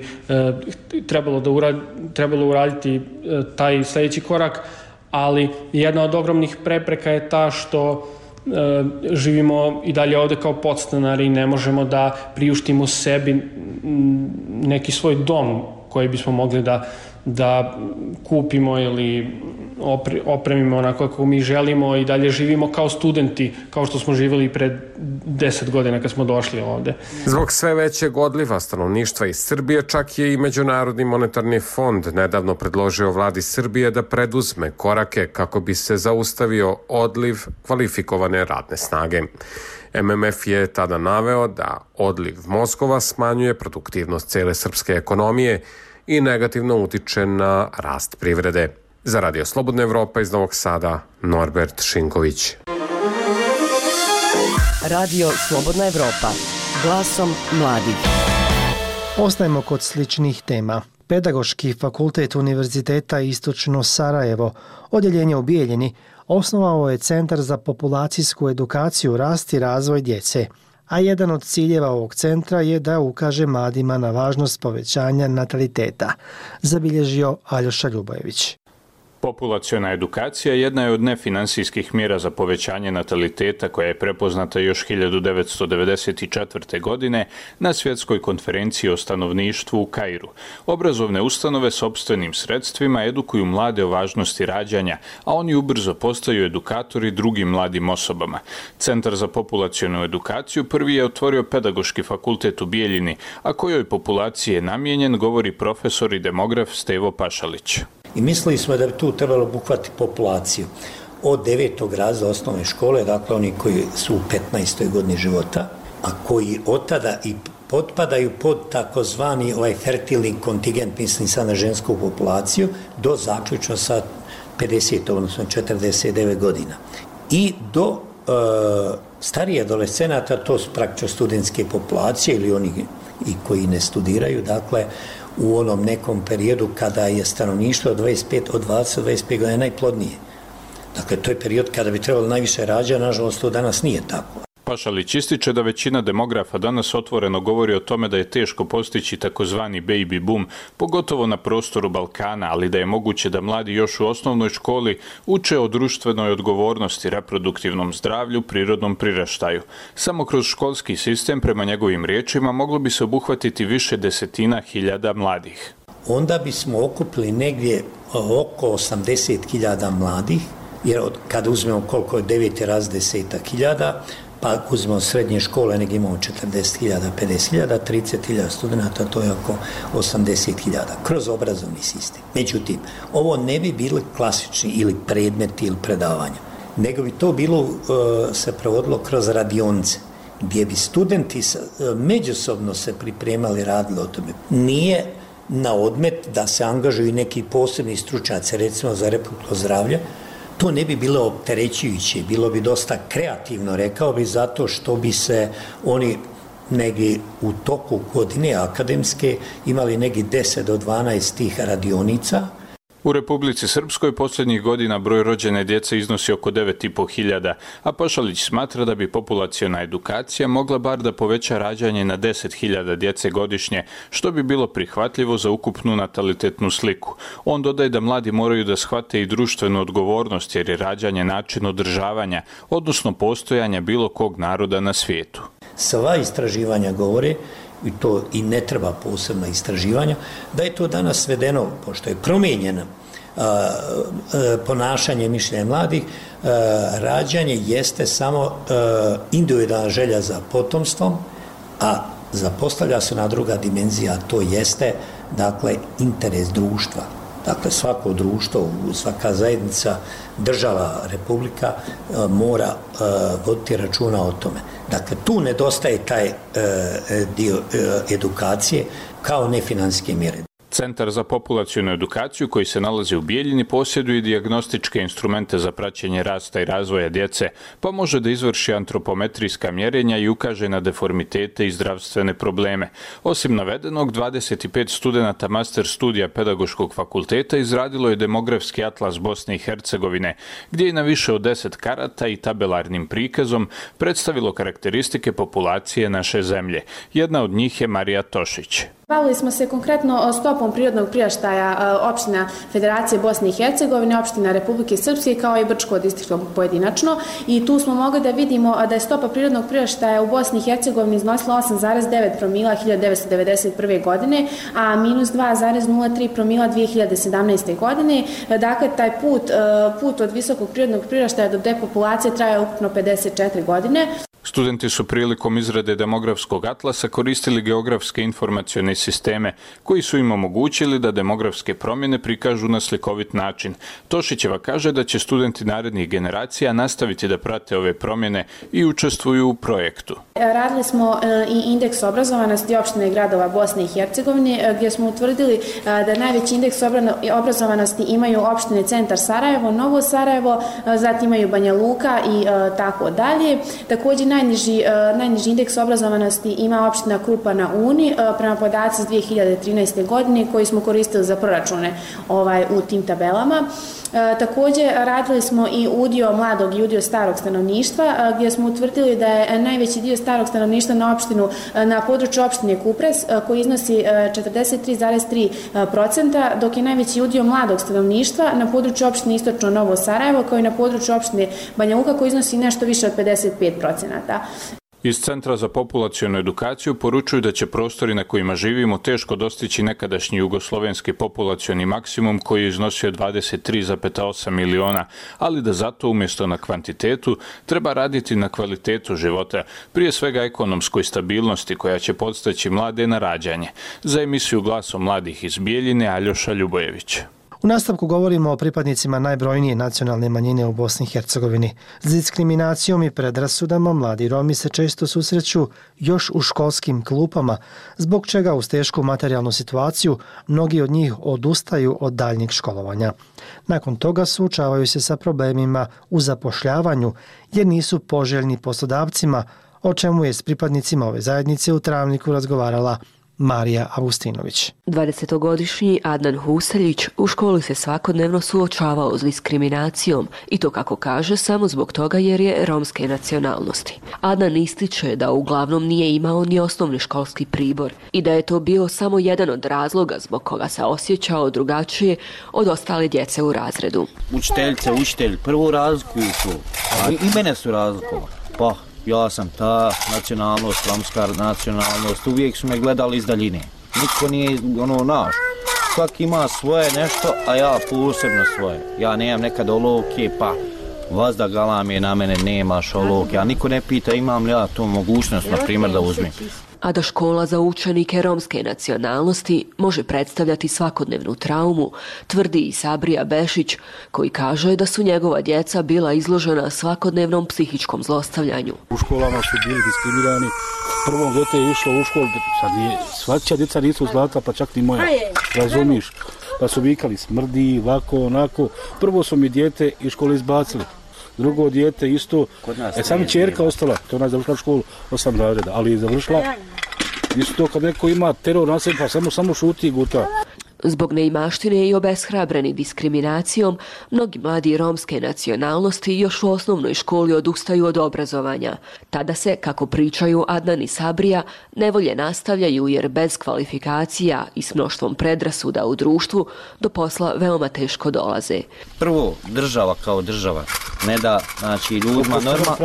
trebalo uraditi taj sledeći korak, ali jedna od ogromnih prepreka je ta što živimo i dalje ovde kao podstanari i ne možemo da priuštimo sebi neki svoj dom koji bismo mogli da kupimo ili opremimo onako kako mi želimo, i dalje živimo kao studenti, kao što smo živjeli pred 10 godina kad smo došli ovde. Zbog sve većeg odliva stanovništva iz Srbije, čak je i Međunarodni monetarni fond nedavno predložio vladi Srbije da preduzme korake kako bi se zaustavio odliv kvalifikovane radne snage. MMF je tada naveo da odliv mozgova smanjuje produktivnost cele srpske ekonomije i negativno utiče na rast privrede. Za Radio Slobodna Evropa iz Novog Sada, Norbert Šinković. Radio Slobodna Evropa, glasom mladih. Ostajemo kod sličnih tema. Pedagoški fakultet Univerziteta Istočno Sarajevo, odjeljenje u Bijeljini, osnovao je Centar za populacijsku edukaciju, rast i razvoj djece, a jedan od ciljeva ovog centra je da ukaže mladima na važnost povećanja nataliteta, zabilježio Aljoša Ljubojević. Populaciona edukacija jedna je od nefinansijskih mjera za povećanje nataliteta koja je prepoznata još 1994. godine na svjetskoj konferenciji o stanovništvu u Kairu. Obrazovne ustanove sopstvenim sredstvima edukuju mlade o važnosti rađanja, a oni ubrzo postaju edukatori drugim mladim osobama. Centar za populacionu edukaciju prvi je otvorio Pedagoški fakultet u Bijeljini, a kojoj populaciji je namijenjen, govori profesor i demograf Stevo Pašalić. I mislili smo da bi tu trebalo obuhvatiti populaciju od 9. razreda osnovne škole, dakle oni koji su u 15. godini života, a koji od tada i potpadaju pod takozvani fertilni kontingent, mislim sad na žensku populaciju, do zaključno sa 50. odnosno 49 godina. I do starije adolescenata, to su praktično studentske populacije ili oni i koji ne studiraju, dakle u onom nekom periodu kada je stanovništvo od 20 do 25 godina najplodnije. Dakle, to je period kada bi trebalo najviše rađa, nažalost to danas nije tako. Pašalić ističe da većina demografa danas otvoreno govori o tome da je teško postići takozvani baby boom, pogotovo na prostoru Balkana, ali da je moguće da mladi još u osnovnoj školi uče o društvenoj odgovornosti, reproduktivnom zdravlju, prirodnom priraštaju. Samo kroz školski sistem, prema njegovim riječima, moglo bi se obuhvatiti više desetina hiljada mladih. Onda bismo okupili negdje oko 80.000 mladih, jer kada uzmemo koliko je 9. razred 10.000, pa uzmemo srednje škole, negdje imamo 40.000, 50.000, 30.000 studenta, to je oko 80.000, kroz obrazovni sistem. Međutim, ovo ne bi bili klasični ili predmeti ili predavanja, nego bi to bilo se provodilo kroz radionice, gdje bi studenti međusobno se pripremali, radili o tome. Nije na odmet da se angažuju neki posebni stručnjaci, recimo za reproduktivno zdravlje, to ne bi bilo opterećujuće, bilo bi dosta kreativno, rekao bi, zato što bi se oni negdje u toku godine akademske imali negdje 10 do 12 tih radionica. U Republici Srpskoj posljednjih godina broj rođene djece iznosi oko 9.500, a Pašalić smatra da bi populaciona edukacija mogla bar da poveća rađanje na 10.000 djece godišnje, što bi bilo prihvatljivo za ukupnu natalitetnu sliku. On dodaje da mladi moraju da shvate i društvenu odgovornost, jer je rađanje način održavanja, odnosno postojanja bilo kog naroda na svijetu. Sva istraživanja govore, i to i ne treba posebna istraživanja, da je to danas svedeno, pošto je promijenjeno ponašanje mišljenja mladih, rađanje jeste samo individualna želja za potomstvom, a zapostavlja se na druga dimenzija, to jeste, dakle, interes društva. Dakle, svako društvo, svaka zajednica, država, republika mora voditi računa o tome. Dakle, tu nedostaje taj dio edukacije kao nefinanske mjere. Centar za populacionu edukaciju, koji se nalazi u Bijeljini, posjeduje dijagnostičke instrumente za praćenje rasta i razvoja djece, pa može da izvrši antropometrijska mjerenja i ukaže na deformitete i zdravstvene probleme. Osim navedenog, 25 studenata master studija Pedagoškog fakulteta izradilo je demografski atlas Bosne i Hercegovine, gdje je na više od 10 karata i tabelarnim prikazom predstavilo karakteristike populacije naše zemlje. Jedna od njih je Marija Tošić. Bavili smo se konkretno stopom prirodnog priraštaja opština Federacije Bosne i Hercegovine, opština Republike Srpske kao i Brčko distriktno pojedinačno, i tu smo mogli da vidimo da je stopa prirodnog priraštaja u Bosni i Hercegovini iznosila 8,9 promila 1991. godine, a minus 2,03 promila 2017. godine. Dakle, taj put od visokog prirodnog priraštaja do depopulacije traje ukupno 54 godine. Studenti su prilikom izrade demografskog atlasa koristili geografske informacione sisteme, koji su im omogućili da demografske promjene prikažu na slikovit način. Tošićeva kaže da će studenti narednih generacija nastaviti da prate ove promjene i učestvuju u projektu. Radili smo i indeks obrazovanosti opštine i gradova Bosne i Hercegovine, gdje smo utvrdili da najveći indeks obrazovanosti imaju opštine Centar Sarajevo, Novo Sarajevo, zatim imaju Banja Luka i tako dalje. Također najniži indeks obrazovanosti ima opština Krupa na Uni, prema podaci iz 2013. godine koji smo koristili za proračune u tim tabelama. Također radili smo i udio mladog i udio starog stanovništva, gdje smo utvrdili da je najveći dio starog stanovništva na području opštine Kupres, koji iznosi 43,3%, dok je najveći udio mladog stanovništva na području opštine Istočno Novo Sarajevo, kao i na području opštine Banja Luka, koji iznosi nešto više od 55%. Iz Centra za populacionu edukaciju poručuju da će prostori na kojima živimo teško dostići nekadašnji jugoslovenski populacioni maksimum koji je iznosio 23,8 miliona, ali da zato umjesto na kvantitetu treba raditi na kvalitetu života, prije svega ekonomskoj stabilnosti koja će podstaći mlade na rađanje. Za emisiju Glasom mladih iz Bijeljine, Aljoša Ljubojević. U nastavku govorimo o pripadnicima najbrojnije nacionalne manjine u Bosni i Hercegovini. S diskriminacijom i predrasudama mladi Romi se često susreću još u školskim klupama, zbog čega uz tešku materijalnu situaciju mnogi od njih odustaju od daljnjeg školovanja. Nakon toga suočavaju se sa problemima u zapošljavanju jer nisu poželjni poslodavcima, o čemu je s pripadnicima ove zajednice u Travniku razgovarala Marija Avustinović. 20-godišnji Adnan Huseljić u školi se svakodnevno suočavao s diskriminacijom i to, kako kaže, samo zbog toga jer je romske nacionalnosti. Adnan ističe da uglavnom nije imao ni osnovni školski pribor i da je to bio samo jedan od razloga zbog koga se osjećao drugačije od ostale djece u razredu. Učitelj, prvu razlikuju tu, a i mene su razlikovali. Pa, ja sam ta nacionalnost, romska nacionalnost, uvijek su me gledali iz daljine. Niko nije naš. Svaki ima svoje nešto, a ja posebno svoje. Ja nemam nekad olovke, pa vazda galam je na mene, nemaš olovke, a niko ne pita imam li ja tu mogućnost, na primjer, da uzmem. a da škola za učenike romske nacionalnosti može predstavljati svakodnevnu traumu, tvrdi i Sabrija Bešić, koji kaže da su njegova djeca bila izložena svakodnevnom psihičkom zlostavljanju. U školama su bili diskriminirani. Prvo dete je išlo u školu, sad svačija djeca nisu zlata, pa čak ni moja, razumiš? Pa su vikali smrdi, ovako, onako. Prvo su mi dijete iz škole izbacili. Drugo dijete isto. Sam je čerka ostala, to ona je završila školu 8 razreda, ali je završila. Isto to kad neko ima teror na sebi, pa samo šuti i guta. Zbog neimaštine i obeshrabreni diskriminacijom, mnogi mladi romske nacionalnosti još u osnovnoj školi odustaju od obrazovanja. Tada se, kako pričaju Adnan i Sabrija, nevolje nastavljaju jer bez kvalifikacija i s mnoštvom predrasuda u društvu do posla veoma teško dolaze. Prvo, država kao država ne da, znači, ljudima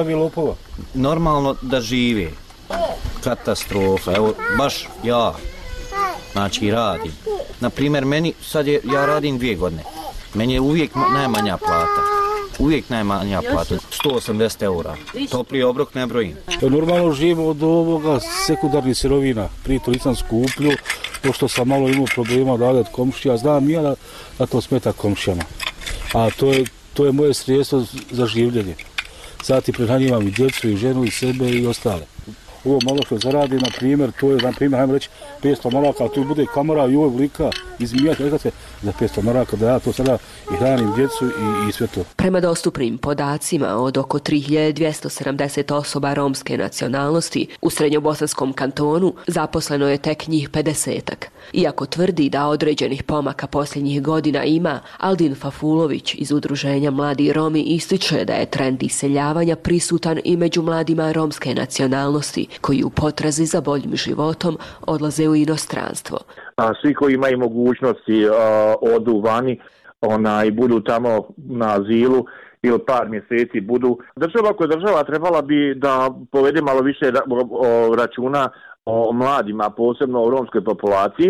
normalno da žive. Katastrofa, evo, baš ja. Znači radim. Naprimjer, meni sad ja radim 2 godine. Meni je uvijek najmanja plata. Uvijek najmanja plata. 180 eura. Topli obrok ne brojim. Normalno živimo od ovoga sekundarnih sirovina. Prije to nisam skuplju, pošto sam malo imao problema da od komšija. Znam ja da to smeta komšijama. A to je moje sredstvo za življenje. Sad ti prehranjivam i djecu, i ženu, i sebe, i ostale. Ovo malo što zaradi, na primjer, to je, na primjer, hajmo reći, 500 maraka, tu bude kamera i ovo vlika izmijati, rekao se, za 500 maraka da ja to sada i hranim djecu i sve to. Prema dostupnim podacima od oko 3270 osoba romske nacionalnosti u Srednjobosanskom kantonu zaposleno je tek njih 50-ak. Iako tvrdi da određenih pomaka posljednjih godina ima, Aldin Fafulović iz udruženja Mladi Romi ističe da je trend iseljavanja prisutan i među mladima romske nacionalnosti, koji u potrazi za boljim životom odlaze u inostranstvo. Svi koji imaju mogućnosti odu vani i budu tamo na azilu ili par mjeseci budu. Država trebala bi da povede malo više računa o mladima, posebno o romskoj populaciji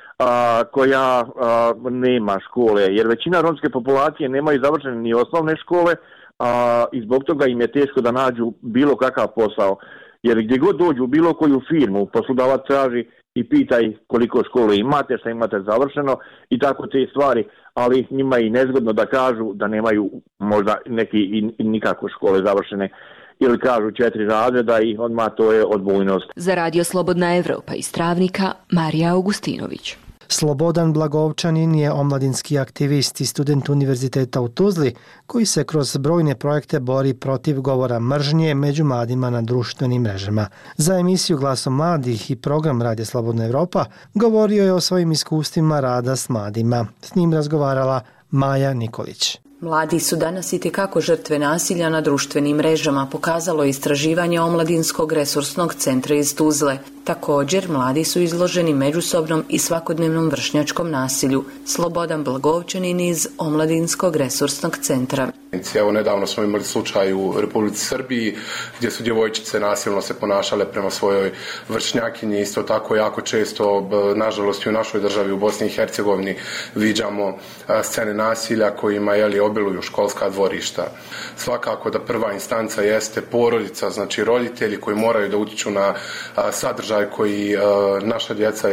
koja nema škole, jer većina romske populacije nemaju završene ni osnovne škole i zbog toga im je teško da nađu bilo kakav posao. Jer gdje god dođu u bilo koju firmu, poslodavac traži i pitaj koliko škole imate, šta imate završeno i tako te stvari, ali njima je i nezgodno da kažu da nemaju možda neki i nikako škole završene. Ili kažu 4 razreda i odmah to je odbojnost. Za Radio Slobodna Evropa iz Travnika, Marija Augustinović. Slobodan Blagovčanin je omladinski aktivist i student Univerziteta u Tuzli koji se kroz brojne projekte bori protiv govora mržnje među mladima na društvenim mrežama. Za emisiju Glasom mladih i program Radio Slobodna Evropa govorio je o svojim iskustvima rada s mladima. S njim razgovarala Maja Nikolić. Mladi su danas itekako žrtve nasilja na društvenim mrežama, pokazalo je istraživanje Omladinskog resursnog centra iz Tuzle. Također, mladi su izloženi međusobnom i svakodnevnom vršnjačkom nasilju. Slobodan Blagovčanin iz Omladinskog resursnog centra. Evo, nedavno smo imali slučaj u Republici Srbiji gdje su djevojčice nasilno se ponašale prema svojoj vršnjakinji. Isto tako jako često, nažalost i u našoj državi u Bosni i Hercegovini, viđamo scene nasilja kojima obiluju školska dvorišta. Svakako da prva instanca jeste porodica, znači roditelji koji moraju da utječu na sadržaj koji naša djeca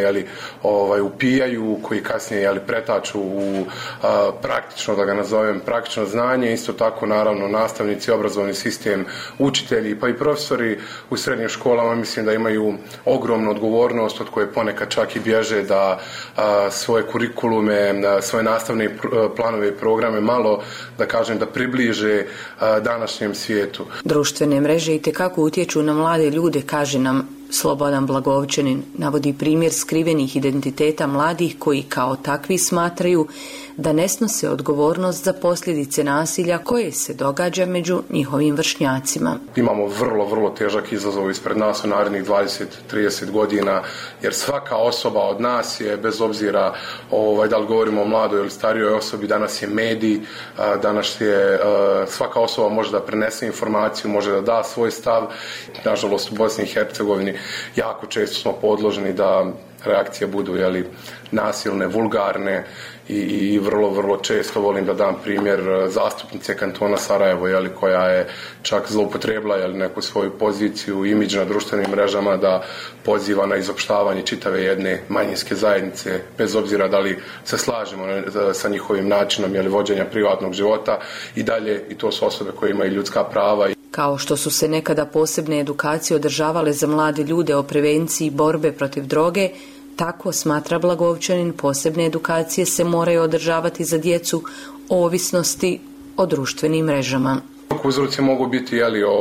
upijaju, koji kasnije pretaču u praktično, da ga nazovem, praktično znanje. Isto tako naravno nastavnici, obrazovni sistem, učitelji pa i profesori u srednjim školama mislim da imaju ogromnu odgovornost od koje ponekad čak i bježe da svoje kurikulume, svoje nastavne planove i programe malo, da kažem, da približe današnjem svijetu. Društvene mreže itekako utječu na mlade ljude, kaže nam Slobodan Blagovčanin. Navodi primjer skrivenih identiteta mladih koji kao takvi smatraju da ne snose odgovornost za posljedice nasilja koje se događa među njihovim vršnjacima. Imamo vrlo težak izazov ispred nas u narednih 20-30 godina, jer svaka osoba od nas je, bez obzira da li govorimo o mladoj ili starijoj osobi, danas je medij, danas je svaka osoba može da prenese informaciju, može da da svoj stav. Nažalost u Bosni i Hercegovini jako često smo podloženi da reakcije budu nasilne, vulgarne i vrlo često volim da dam primjer zastupnice kantona Sarajevo koja je čak zloupotrebila neku svoju poziciju, imidž na društvenim mrežama da poziva na izopštavanje čitave jedne manjinske zajednice, bez obzira da li se slažemo sa njihovim načinom vođenja privatnog života i dalje, i to su osobe koje imaju ljudska prava. Kao što su se nekada posebne edukacije održavale za mlade ljude o prevenciji borbe protiv droge, tako, smatra Blagovčanin, posebne edukacije se moraju održavati za djecu o ovisnosti o društvenim mrežama. Uzroci mogu biti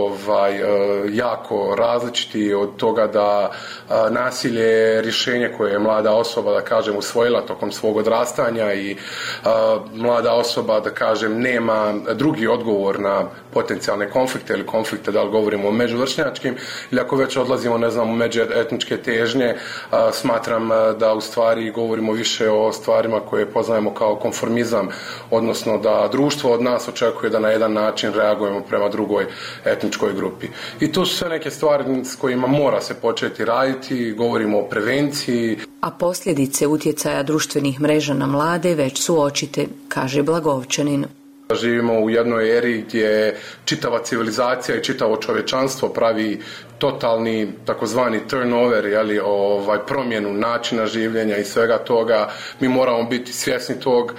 jako različiti, od toga da nasilje je rješenje koje je mlada osoba, da kažem, usvojila tokom svog odrastanja i mlada osoba, da kažem, nema drugi odgovor na potencijalne konflikte ili konflikte, da li govorimo o međuvršnjačkim ili ako već odlazimo, u međuetničke težnje, smatram da u stvari govorimo više o stvarima koje poznajemo kao konformizam, odnosno da društvo od nas očekuje da na jedan način reagujemo prema drugoj etničkoj grupi. I to su sve neke stvari s kojima mora se početi raditi, govorimo o prevenciji. A posljedice utjecaja društvenih mreža na mlade već su očite, kaže Blagovčanin. Živimo u jednoj eri gdje čitava civilizacija i čitavo čovječanstvo pravi totalni takozvani turnover, promjenu načina življenja i svega toga. Mi moramo biti svjesni tog.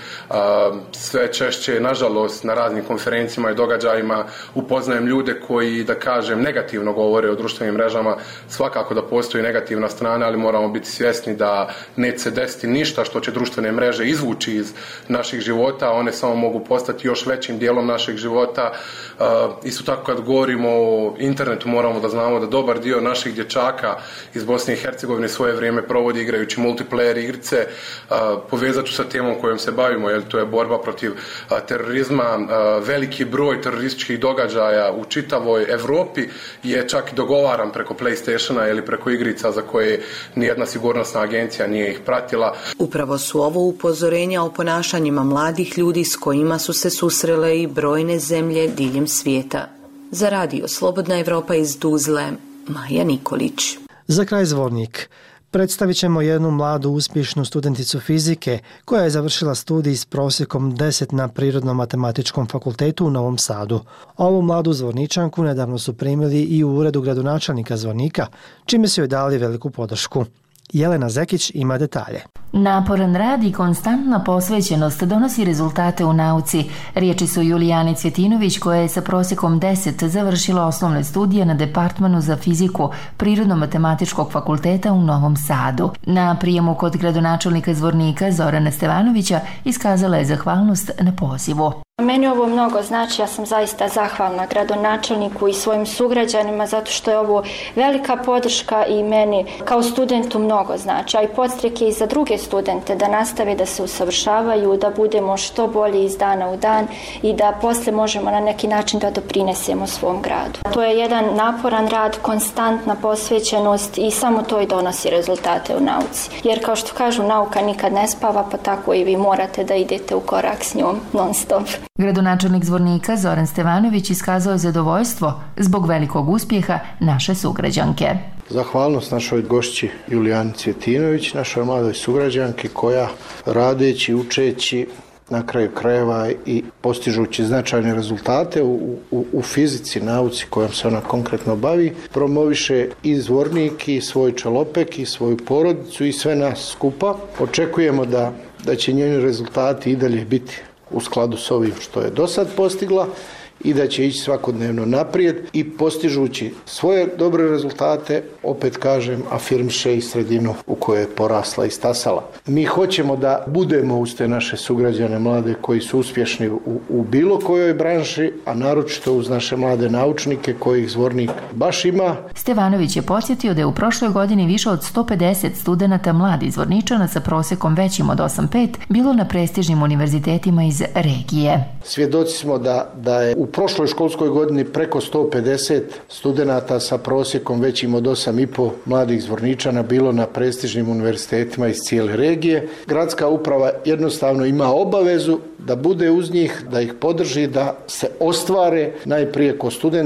Sve češće, nažalost, na raznim konferencijama i događajima upoznajem ljude koji, da kažem, negativno govore o društvenim mrežama. Svakako da postoji negativna strana, ali moramo biti svjesni da neće se desiti ništa što će društvene mreže izvući iz naših života. One samo mogu postati još većim dijelom našeg života. Isto tako, kad govorimo o internetu, moramo da znamo da dobar dio naših dječaka iz Bosne i Hercegovine svoje vrijeme provodi igrajući multiplayer igrice. Povezat ću sa temom kojom se bavimo, to je borba protiv terorizma. Veliki broj terorističkih događaja u čitavoj Evropi je čak dogovaran preko PlayStationa ili preko igrica za koje nijedna sigurnosna agencija nije ih pratila. Upravo su ovo upozorenja o ponašanjima mladih ljudi s kojima su se susrele i brojne zemlje diljem svijeta. Za radio Slobodna Evropa iz Tuzle, Maja Nikolić. Za kraj zvornik. Predstavit ćemo jednu mladu uspješnu studenticu fizike koja je završila studij s prosjekom 10 na Prirodno-matematičkom fakultetu u Novom Sadu. Ovu mladu zvorničanku nedavno su primili i u uredu gradonačelnika Zvornika, čime su joj dali veliku podršku. Jelena Zekić ima detalje. Naporan rad i konstantna posvećenost donosi rezultate u nauci. Riječi su Julijane Cvjetinović, koja je sa prosjekom 10 završila osnovne studije na Departmanu za fiziku Prirodno-matematičkog fakulteta u Novom Sadu. Na prijemu kod gradonačelnika Zvornika Zorana Stevanovića iskazala je zahvalnost na pozivu. Meni ovo mnogo znači, ja sam zaista zahvalna gradonačelniku i svojim sugrađanima zato što je ovo velika podrška i meni kao studentu mnogo znači, a i podstreke i za druge studente da nastave da se usavršavaju, da budemo što bolji iz dana u dan i da posle možemo na neki način da doprinesemo svom gradu. To je jedan naporan rad, konstantna posvećenost i samo to i donosi rezultate u nauci. Jer kao što kažu, nauka nikad ne spava, pa tako i vi morate da idete u korak s njom non stop. Gradonačelnik Zvornika Zoran Stevanović iskazao je zadovoljstvo zbog velikog uspjeha naše sugrađanke. Zahvalnost našoj gošći Julijani Cvjetinović, našoj mladoj sugrađanki koja radeći, učeći, na kraju krajeva i postižući značajne rezultate u fizici, nauci kojom se ona konkretno bavi, promoviše i Zvornik i svoj Čelopek i svoju porodicu i sve nas skupa. Očekujemo da će njeni rezultati i dalje biti u skladu s ovim što je do sad postigla i da će ići svakodnevno naprijed i postižući svoje dobre rezultate, opet kažem, afirmiše i sredinu u kojoj je porasla i stasala. Mi hoćemo da budemo uz te naše sugrađane mlade koji su uspješni u bilo kojoj branši, a naročito uz naše mlade naučnike kojih Zvornik baš ima. Stevanović je podsjetio da je u prošloj godini više od 150 studenata mladih Zvorničana sa prosjekom većim od 8,5 bilo na prestižnim univerzitetima iz regije. Svjedoci smo da je u prošloj školskoj godini preko 150 studenata sa prosjekom većim od 8,5 mladih Zvorničana bilo na prestižnim univerzitetima iz cijele regije. Gradska uprava jednostavno ima obavezu da bude uz njih, da ih podrži, da se ostvare najprije ko studenti,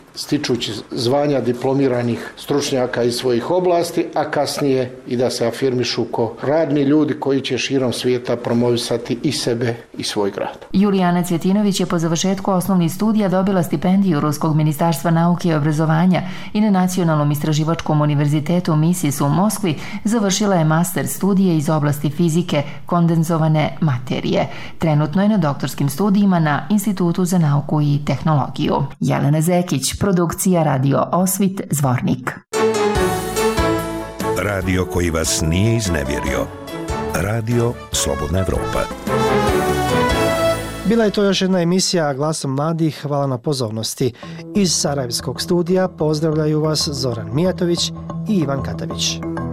stičući zvanja diplomiranih stručnjaka iz svojih oblasti, a kasnije i da se afirmišu ko radni ljudi koji će širom svijeta promovisati i sebe i svoj grad. Julijana Cvjetinović je po završetku osnovnih studija dobila stipendiju Ruskog ministarstva nauke i obrazovanja i na Nacionalnom istraživačkom univerzitetu MISIS u Moskvi završila je master studije iz oblasti fizike kondenzovane materije. Trenutno je na doktorskim studijima na Institutu za nauku i tehnologiju. Jelena Zekić, produkcija Radio Osvit, Zvornik. Radio koji vas nije iznevjerio. Radio Slobodna Evropa. Bila je to još jedna emisija Glasom mladih. Hvala na pozornosti. Iz Sarajevskog studija pozdravljaju vas Zoran Mijatović i Ivan Katavić.